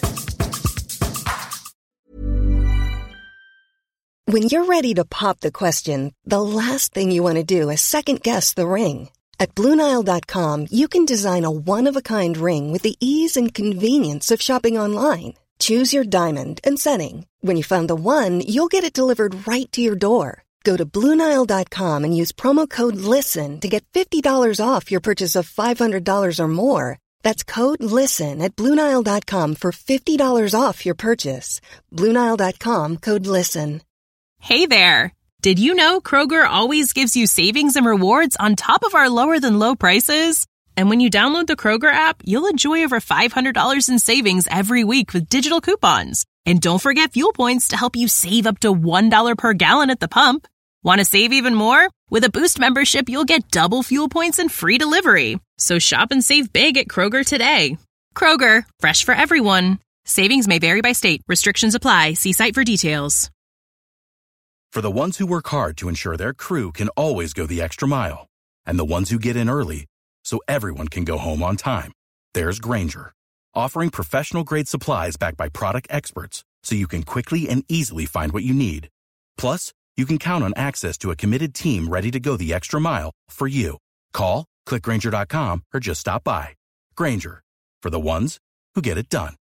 When you're ready to pop the question, the last thing you want to do is second-guess the ring. At BlueNile.com, you can design a one-of-a-kind ring with the ease and convenience of shopping online. Choose your diamond and setting. When you find the one, you'll get it delivered right to your door. Go to BlueNile.com and use promo code LISTEN to get $50 off your purchase of $500 or more. That's code LISTEN at BlueNile.com for $50 off your purchase. BlueNile.com, code LISTEN. Hey there! Did you know Kroger always gives you savings and rewards on top of our lower-than-low prices? And when you download the Kroger app, you'll enjoy over $500 in savings every week with digital coupons. And don't forget fuel points to help you save up to $1 per gallon at the pump. Want to save even more? With a Boost membership, you'll get double fuel points and free delivery. So shop and save big at Kroger today. Kroger, fresh for everyone. Savings may vary by state. Restrictions apply. See site for details. For the ones who work hard to ensure their crew can always go the extra mile, and the ones who get in early so everyone can go home on time, there's Grainger, offering professional-grade supplies backed by product experts so you can quickly and easily find what you need. Plus, you can count on access to a committed team ready to go the extra mile for you. Call, click Grainger.com, or just stop by. Grainger, for the ones who get it done.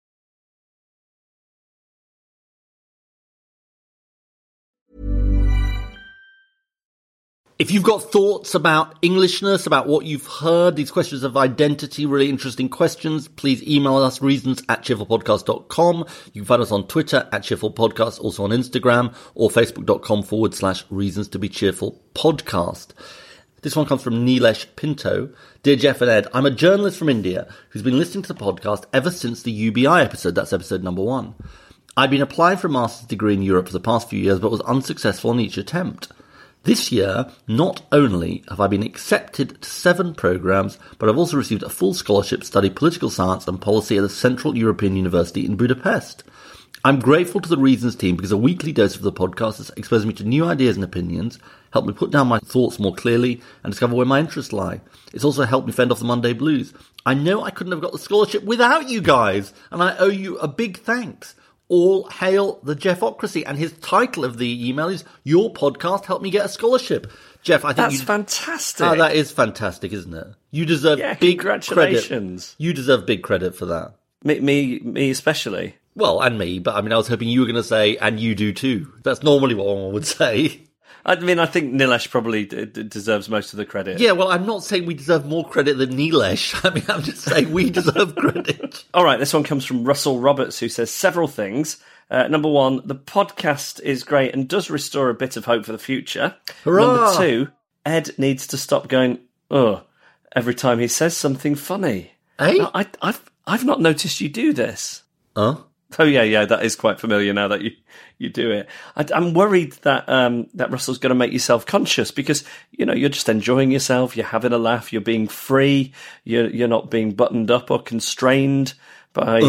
If you've got thoughts about Englishness, about what you've heard, these questions of identity, really interesting questions, please email us, reasons@cheerfulpodcast.com. You can find us on Twitter @cheerfulpodcast, also on Instagram, or facebook.com/reasons to be cheerful podcast. This one comes from Nilesh Pinto. Dear Jeff and Ed, I'm a journalist from India who's been listening to the podcast ever since the UBI episode. That's episode number 1. I've been applying for a master's degree in Europe for the past few years, but was unsuccessful on each attempt. This year, not only have I been accepted to 7 programs, but I've also received a full scholarship to study political science and policy at the Central European University in Budapest. I'm grateful to the Reasons team because a weekly dose of the podcast has exposed me to new ideas and opinions, helped me put down my thoughts more clearly, and discover where my interests lie. It's also helped me fend off the Monday blues. I know I couldn't have got the scholarship without you guys, and I owe you a big thanks. All hail the Jeffocracy. And his title of the email is Your Podcast Helped Me Get a Scholarship. Jeff, I think that's fantastic. Oh, that is fantastic, isn't it? You deserve big congratulations. Credit. You deserve big credit for that. Me especially. Well, and me, but I was hoping you were going to say, and you do too. That's normally what one would say. I think Nilesh probably deserves most of the credit. Yeah, well, I'm not saying we deserve more credit than Nilesh. I'm just saying we deserve credit. All right, this one comes from Russell Roberts, who says several things. Number 1, the podcast is great and does restore a bit of hope for the future. Hurrah! Number 2, Ed needs to stop going, oh, every time he says something funny. Hey? Now, I've not noticed you do this. Huh? Oh yeah, that is quite familiar now that you do it. I'm worried that that Russell's going to make you self-conscious because you're just enjoying yourself, you're having a laugh, you're being free, you're not being buttoned up or constrained by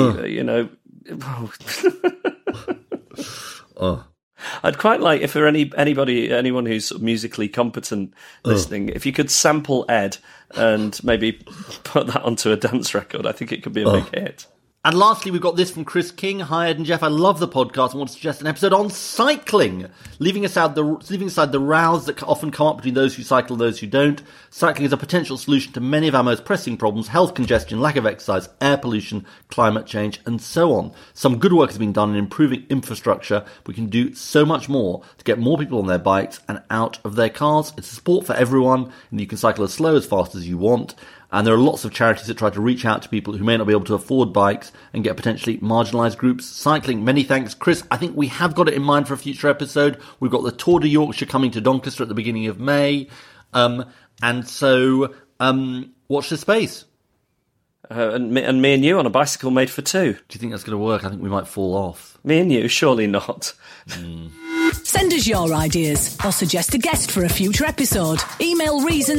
I'd quite like if there anyone who's sort of musically competent listening, if you could sample Ed and maybe put that onto a dance record. I think it could be a big hit. And lastly, we've got this from Chris King. Hi, Ed and Jeff. I love the podcast and want to suggest an episode on cycling. Leaving aside the rows that often come up between those who cycle and those who don't, cycling is a potential solution to many of our most pressing problems: health, congestion, lack of exercise, air pollution, climate change, and so on. Some good work has been done in improving infrastructure. We can do so much more to get more people on their bikes and out of their cars. It's a sport for everyone, and you can cycle as slow as fast as you want. And there are lots of charities that try to reach out to people who may not be able to afford bikes and get potentially marginalised groups cycling. Many thanks, Chris. I think we have got it in mind for a future episode. We've got the Tour de Yorkshire coming to Doncaster at the beginning of May. And so watch this space. And me and you on a bicycle made for two. Do you think that's going to work? I think we might fall off. Me and you? Surely not. Send us your ideas or suggest a guest for a future episode. Email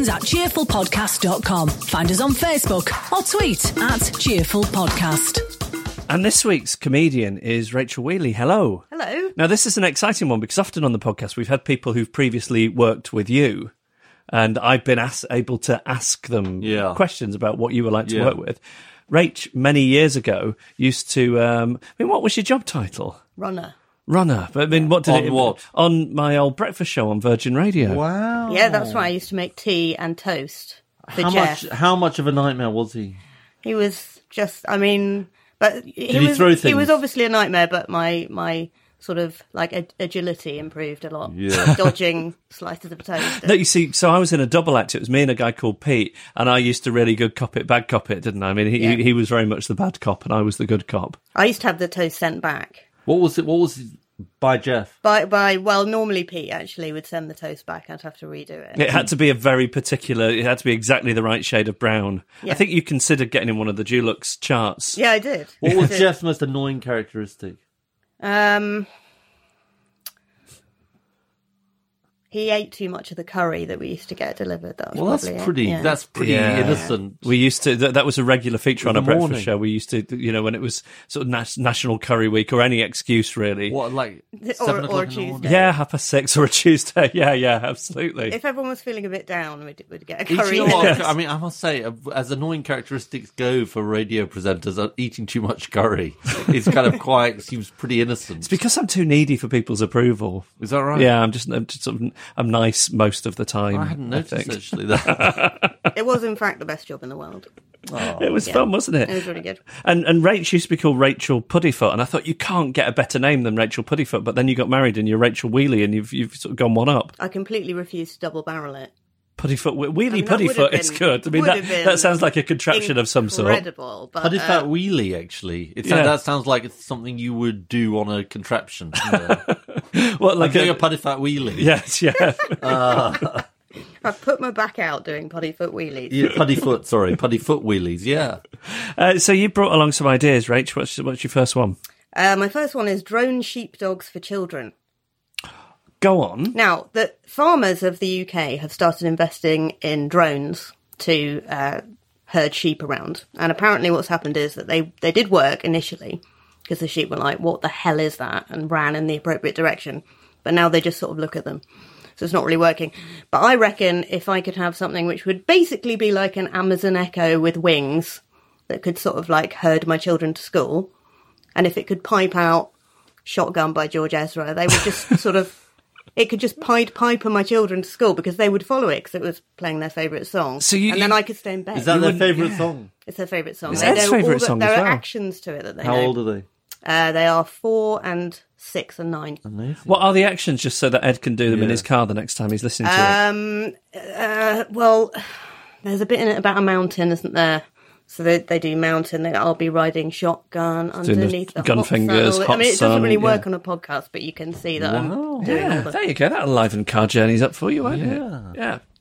reasons@cheerfulpodcast.com. Find us on Facebook or tweet @cheerfulpodcast. And this week's comedian is Rachel Wheely. Hello. Hello. Now, this is an exciting one because often on the podcast we've had people who've previously worked with you, and I've been able to ask them questions about what you were like to work with. Rach, many years ago, used to... what was your job title? Runner. But I mean, what did what? On my old breakfast show on Virgin Radio. Wow. Yeah, that's right. I used to make tea and toast for Jeff. How much of a nightmare was he? He was just, but Did he throw things? He was obviously a nightmare, but my sort of like agility improved a lot. Yeah. Dodging slices of toast. No, you see, so I was in a double act. It was me and a guy called Pete, and I used to really good cop it, bad cop it, didn't I? I mean, he was very much the bad cop, and I was the good cop. I used to have the toast sent back. What was it by Jeff? Normally Pete actually would send the toast back. I'd have to redo it. It had to be it had to be exactly the right shade of brown. Yeah. I think you considered getting in one of the Dulux charts. Yeah, I did. What was Jeff's most annoying characteristic? He ate too much of the curry that we used to get delivered. That was that's pretty innocent. We used to, that was a regular feature on our breakfast morning. show. We used to, when it was sort of National Curry Week or any excuse really. What, like 7 o'clock or in the Tuesday? morning? Yeah, 6:30 or a Tuesday. Yeah, absolutely. If everyone was feeling a bit down, we'd get a Do curry. you know what? I mean, I must say, as annoying characteristics go for radio presenters, eating too much curry is kind of seems pretty innocent. It's because I'm too needy for people's approval. Is that right? Yeah, I'm nice most of the time. I hadn't noticed actually that. It was in fact the best job in the world. It was fun, wasn't it? It was really good. And Rach used to be called Rachel Puddifoot, and I thought you can't get a better name than Rachel Puddifoot, but then you got married and you're Rachel Wheely and you've sort of gone one up. I completely refused to double barrel it. Puddifoot, Wheely Puddifoot, it's good. I mean, that sounds like a contraption of some sort. Incredible. Puddifoot Wheely, actually. That sounds like it's something you would do on a contraption. What, like a Puddifoot Wheely? Yes, yeah. I've put my back out doing Puddifoot wheelies. Yeah, Puddifoot wheelies, yeah. So you brought along some ideas, Rach. What's your first one? My first one is drone sheepdogs for children. Go on. Now, the farmers of the UK have started investing in drones to herd sheep around. And apparently what's happened is that they did work initially because the sheep were like, what the hell is that? And ran in the appropriate direction. But now they just sort of look at them. So it's not really working. But I reckon if I could have something which would basically be like an Amazon Echo with wings that could sort of like herd my children to school, and if it could pipe out Shotgun by George Ezra, they would just sort of... It could just piper my children to school because they would follow it because it was playing their favourite song. And then I could stay in bed. Is that their favourite song? It's their favourite song. It's Ed's favourite song as well. There are actions to it that they know. How old are they? They are 4 and 6 and 9. Amazing. What are the actions, just so that Ed can do them in his car the next time he's listening to it? Well, there's a bit in it about a mountain, isn't there? So they do mountain. I'll be riding shotgun underneath the gun hot fingers, sun. hot I mean, it sun, doesn't really work on a podcast, but you can see that I'm doing all the... There you go. That'll liven car journeys up for you, won't it? Yeah.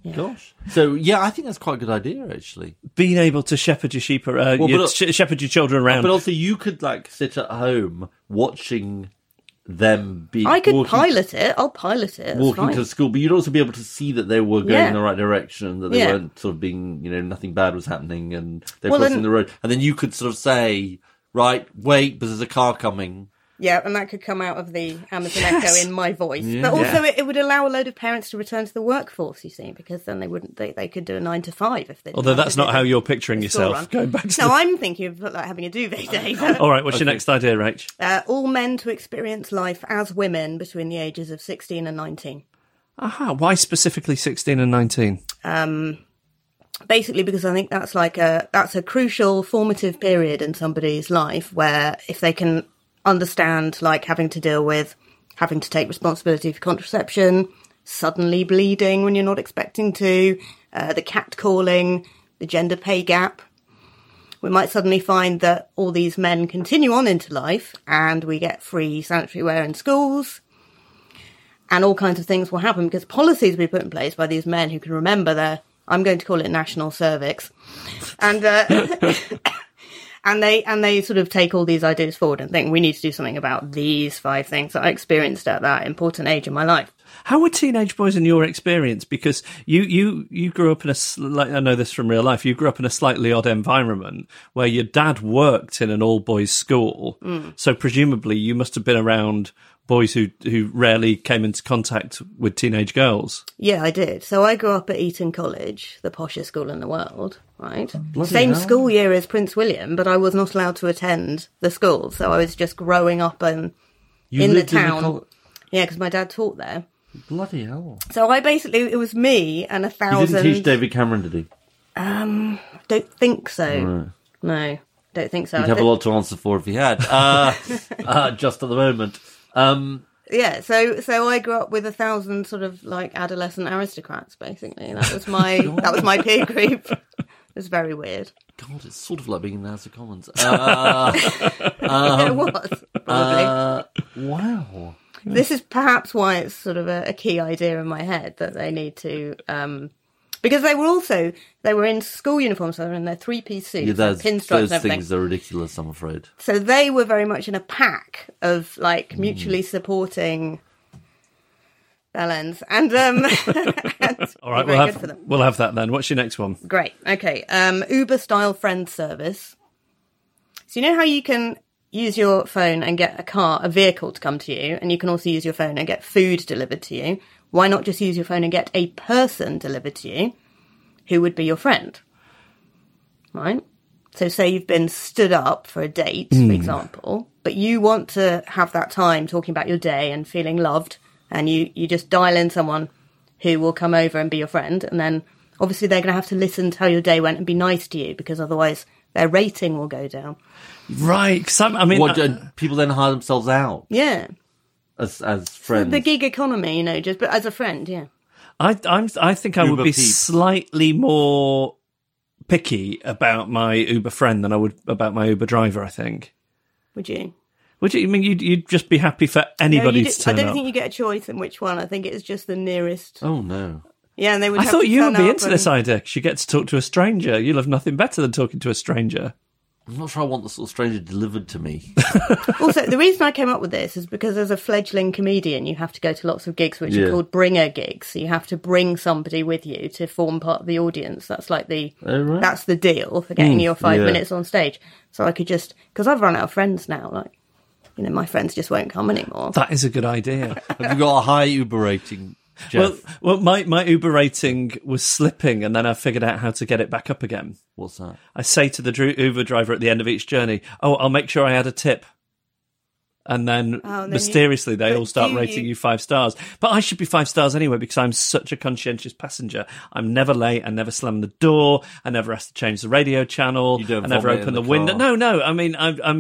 Yeah. Gosh. So, yeah, I think that's quite a good idea, actually. Being able to shepherd your sheep, shepherd your children around. But also, you could, like, sit at home watching them be... I could pilot it. I'll pilot it. Walking to school, but you'd also be able to see that they were going in the right direction, that they weren't sort of being, nothing bad was happening, and they were crossing the road. And then you could sort of say, right, wait, but there's a car coming. Yeah, and that could come out of the Amazon Echo in my voice. Yeah. But also it would allow a load of parents to return to the workforce, you see, because then they could do a 9 to 5 if they... Although that's not how you're picturing yourself. Going back to I'm thinking of like having a duvet day. All right, what's your next idea, Rach? All men to experience life as women between the ages of 16 and 19. Aha, why specifically 16 and 19? Basically because I think that's a crucial formative period in somebody's life where if they can understand, like, having to deal with having to take responsibility for contraception, suddenly bleeding when you're not expecting to, the catcalling, the gender pay gap. We might suddenly find that all these men continue on into life and we get free sanitary wear in schools and all kinds of things will happen because policies will be put in place by these men who can remember their, I'm going to call it national cervix, and And they sort of take all these ideas forward and think, we need to do something about these 5 things that I experienced at that important age in my life. How were teenage boys in your experience? Because you grew up in I know this from real life, you grew up in a slightly odd environment where your dad worked in an all-boys school. So presumably you must have been around boys who rarely came into contact with teenage girls. Yeah, I did. So I grew up at Eton College, the poshest school in the world, right? Bloody Same hell. school year as Prince William, but I was not allowed to attend the school. So I was just growing up in the town. Yeah, because my dad taught there. Bloody hell. So it was me and 1,000... You didn't teach David Cameron, did he? Don't think so. Right. No, don't think so. You'd have a lot to answer for if he had. Just at the moment. Yeah, so I grew up with 1,000 sort of like adolescent aristocrats, basically. That was my peer group. It was very weird. God, it's sort of like being in the House of Commons. It was, probably. Wow. This is perhaps why it's sort of a key idea in my head that they need to... because they were in school uniforms, so they were in their 3-piece suits, pinstripes and everything. Those things are ridiculous, I'm afraid. So they were very much in a pack of, like, mutually supporting bellends. And, all right, we'll have that then. What's your next one? Great. Okay. Uber-style friend service. So you know how you can use your phone and get a vehicle to come to you, and you can also use your phone and get food delivered to you? Why not just use your phone and get a person delivered to you who would be your friend? Right? So say you've been stood up for a date, for example, but you want to have that time talking about your day and feeling loved, and you just dial in someone who will come over and be your friend, and then obviously they're going to have to listen to how your day went and be nice to you, because otherwise their rating will go down. Right. People then hire themselves out? Yeah. As friends. The gig economy, but as a friend, yeah. I think I would be slightly more picky about my Uber friend than I would about my Uber driver, I think. Would you? Would you? I mean, you'd just be happy for anybody to turn up? I don't think you get a choice in which one. I think it's just the nearest. Oh, no. Yeah, and they would. I thought you would be into this idea because you get to talk to a stranger. You'll have nothing better than talking to a stranger. I'm not sure I want the sort of stranger delivered to me. Also, the reason I came up with this is because as a fledgling comedian, you have to go to lots of gigs which are called bringer gigs. So you have to bring somebody with you to form part of the audience. That's like that's the deal for getting your 5 minutes on stage. So I could just, because I've run out of friends now, like, my friends just won't come anymore. That is a good idea. Have you got a high Uber rating, Jeff? Well, my Uber rating was slipping, and then I figured out how to get it back up again. What's that? I say to the Uber driver at the end of each journey, I'll make sure I add a tip. And then mysteriously they all start rating you 5 stars. But I should be 5 stars anyway because I'm such a conscientious passenger. I'm never late. I never slam the door. I never ask to change the radio channel. You don't I never open the window. No. I mean,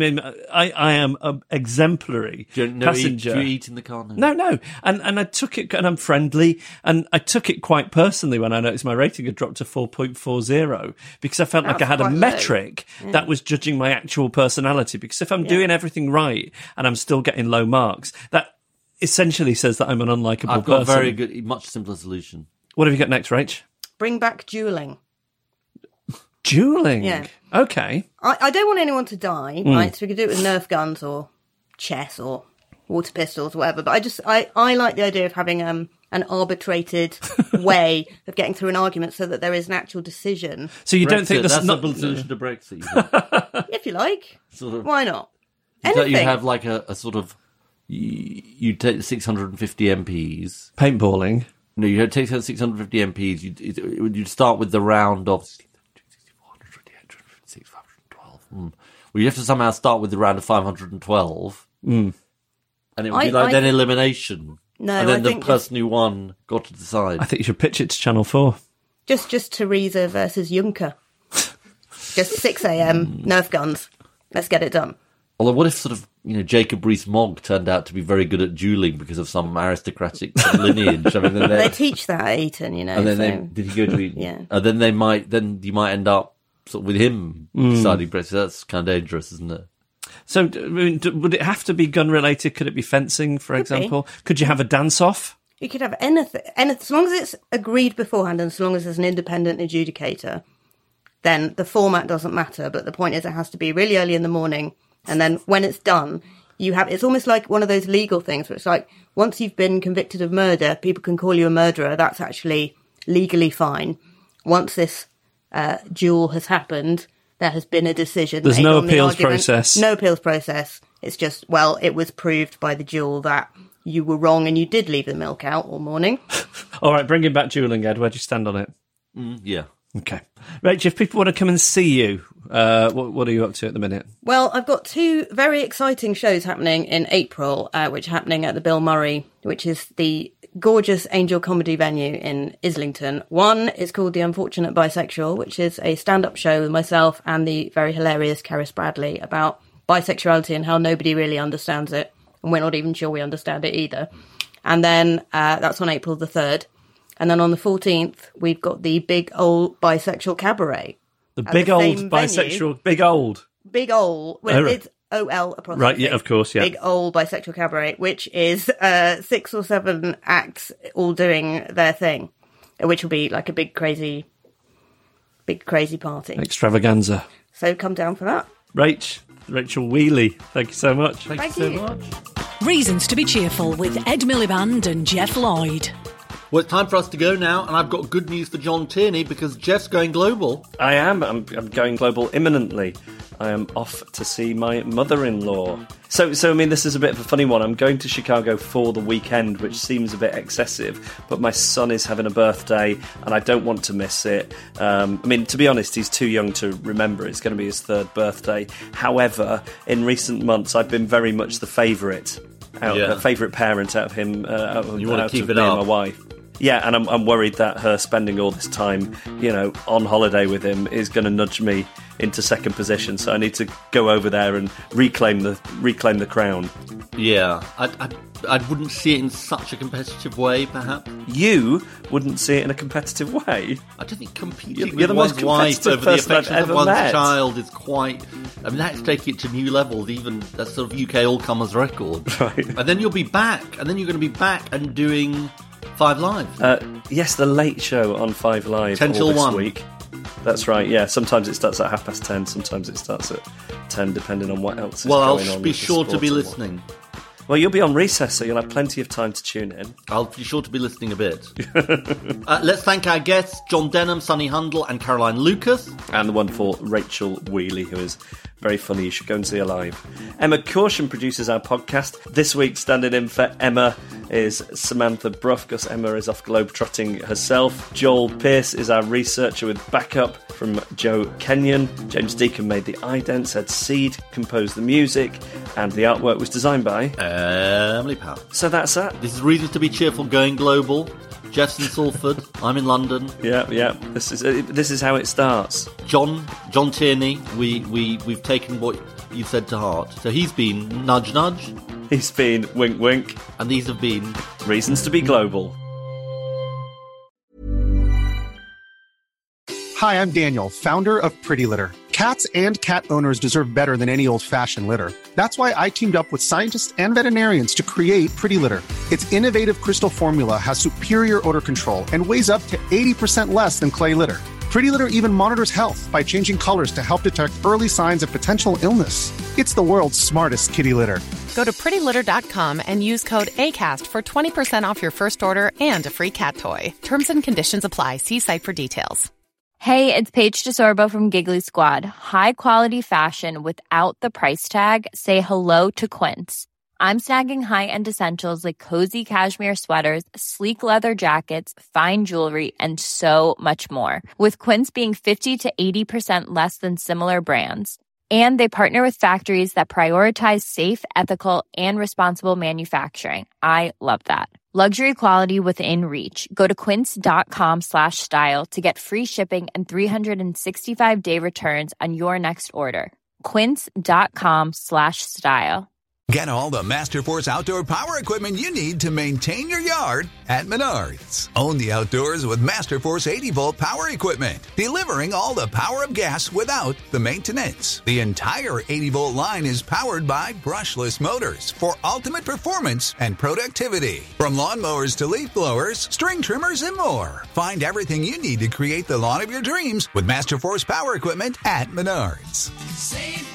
I am an exemplary passenger. Do you eat in the car? No. And I took it, and I'm friendly. And I took it quite personally when I noticed my rating had dropped to 4.40 because I felt like I had a metric that was judging my actual personality. Because if I'm doing everything right and I'm still getting low marks, that essentially says that I'm an unlikable person. I've got a very good, much simpler solution. What have you got next, Rach? Bring back duelling. Duelling? Yeah. Okay. I don't want anyone to die, right? So we could do it with Nerf guns or chess or water pistols or whatever. But I like the idea of having an arbitrated way of getting through an argument so that there is an actual decision. So you don't think that's not a solution to Brexit? If you like. Sort of. Why not? You have like a sort of... You take the 650 MPs... Paintballing? No, you take 650 MPs, you'd start with the round of... 512. Well, you have to somehow start with the round of 512. And it would be then elimination. No, and then I the think person who won got to decide. I think you should pitch it to Channel 4. Just Theresa versus Juncker. Just 6 a.m, Nerf guns. Let's get it done. Although what if sort of, Jacob Rees-Mogg turned out to be very good at duelling because of some aristocratic lineage? I mean, then they teach that at Eton, And then did he go to Eton? Yeah. And then you might end up sort of with him deciding Brexit. That's kind of dangerous, isn't it? So, would it have to be gun-related? Could it be fencing, for example? Could you have a dance-off? You could have anything. As long as it's agreed beforehand and as long as there's an independent adjudicator, then the format doesn't matter. But the point is it has to be really early in the morning. And then when it's done, it's almost like one of those legal things where it's like, once you've been convicted of murder, people can call you a murderer. That's actually legally fine. Once this duel has happened, there has been a decision. There's no appeals process. No appeals process. It's just, it was proved by the duel that you were wrong and you did leave the milk out all morning. All right, bringing back duelling, Ed. Where do you stand on it? Yeah. Okay. Rach, if people want to come and see you, what are you up to at the minute? Well, I've got 2 very exciting shows happening in April, which are happening at the Bill Murray, which is the gorgeous Angel comedy venue in Islington. One is called The Unfortunate Bisexual, which is a stand-up show with myself and the very hilarious Caris Bradley about bisexuality and how nobody really understands it, and we're not even sure we understand it either. And then that's on April the 3rd. And then on the 14th, we've got the Big Old Bisexual Cabaret. The Big Old Bisexual... Big Old? Big Old. Well, it's OL apostrophe. Right, yeah, of course, yeah. Big Old Bisexual Cabaret, which is 6 or 7 acts all doing their thing, which will be like a big crazy party. Extravaganza. So come down for that. Rachel Wheely, thank you so much. Thank you so much. Reasons to be Cheerful with Ed Miliband and Jeff Lloyd. Well, it's time for us to go now, and I've got good news for John Tierney because Jeff's going global. I am. I'm going global imminently. I am off to see my mother-in-law. So I mean, this is a bit of a funny one. I'm going to Chicago for the weekend, which seems a bit excessive, but my son is having a birthday, and I don't want to miss it. I mean, to be honest, he's too young to remember. It's going to be his 3rd birthday. However, in recent months, I've been very much the favourite parent out of him. You want to keep it up? up? My wife. Yeah, and I'm worried that her spending all this time, on holiday with him is going to nudge me into second position. So I need to go over there and reclaim the crown. Yeah, I wouldn't see it in such a competitive way, perhaps. You wouldn't see it in a competitive way? I don't think competing You're with one's wife over the affections of one's child is quite... I mean, that's taking it to new levels, even that's sort of UK all-comers record. Right. And then you'll be back, and then you're going to be back and doing 5 Live. Yes, the late show on 5 Live 10 till 1 week. That's right, yeah. Sometimes it starts at 10:30, sometimes it starts at 10, depending on what else is going on. Well, I'll be sure to be listening. Well, you'll be on recess, so you'll have plenty of time to tune in. I'll be sure to be listening a bit. Let's thank our guests, John Denham, Sunny Hundle and Caroline Lucas. And the wonderful Rachel Wheely, who is very funny. You should go and see her live. Emma Caution produces our podcast. This week, standing in for Emma is Samantha Bruff, because Emma is off globetrotting herself. Joel Pearce is our researcher with backup from Joe Kenyon. James Deacon made the idents. Ed Seed composed the music, and the artwork was designed by Emily Powell. So that's that. This is Reasons to be Cheerful, going global. Jeff's in Salford. I'm in London. Yeah. This is how it starts. John Tierney. We've taken what you said to heart. So he's been nudge nudge. He's been wink wink. And these have been Reasons to be Global. Hi, I'm Daniel, founder of Pretty Litter. Cats and cat owners deserve better than any old-fashioned litter. That's why I teamed up with scientists and veterinarians to create Pretty Litter. Its innovative crystal formula has superior odor control and weighs up to 80% less than clay litter. Pretty Litter even monitors health by changing colors to help detect early signs of potential illness. It's the world's smartest kitty litter. Go to prettylitter.com and use code ACAST for 20% off your first order and a free cat toy. Terms and conditions apply. See site for details. Hey, it's Paige DeSorbo from Giggly Squad. High quality fashion without the price tag. Say hello to Quince. I'm snagging high-end essentials like cozy cashmere sweaters, sleek leather jackets, fine jewelry, and so much more. With Quince being 50 to 80% less than similar brands. And they partner with factories that prioritize safe, ethical, and responsible manufacturing. I love that. Luxury quality within reach. Go to quince.com/style to get free shipping and 365-day returns on your next order. Quince.com/style. Get all the Masterforce outdoor power equipment you need to maintain your yard at Menards. Own the outdoors with Masterforce 80-volt power equipment, delivering all the power of gas without the maintenance. The entire 80-volt line is powered by brushless motors for ultimate performance and productivity. From lawnmowers to leaf blowers, string trimmers, and more. Find everything you need to create the lawn of your dreams with Masterforce power equipment at Menards. Save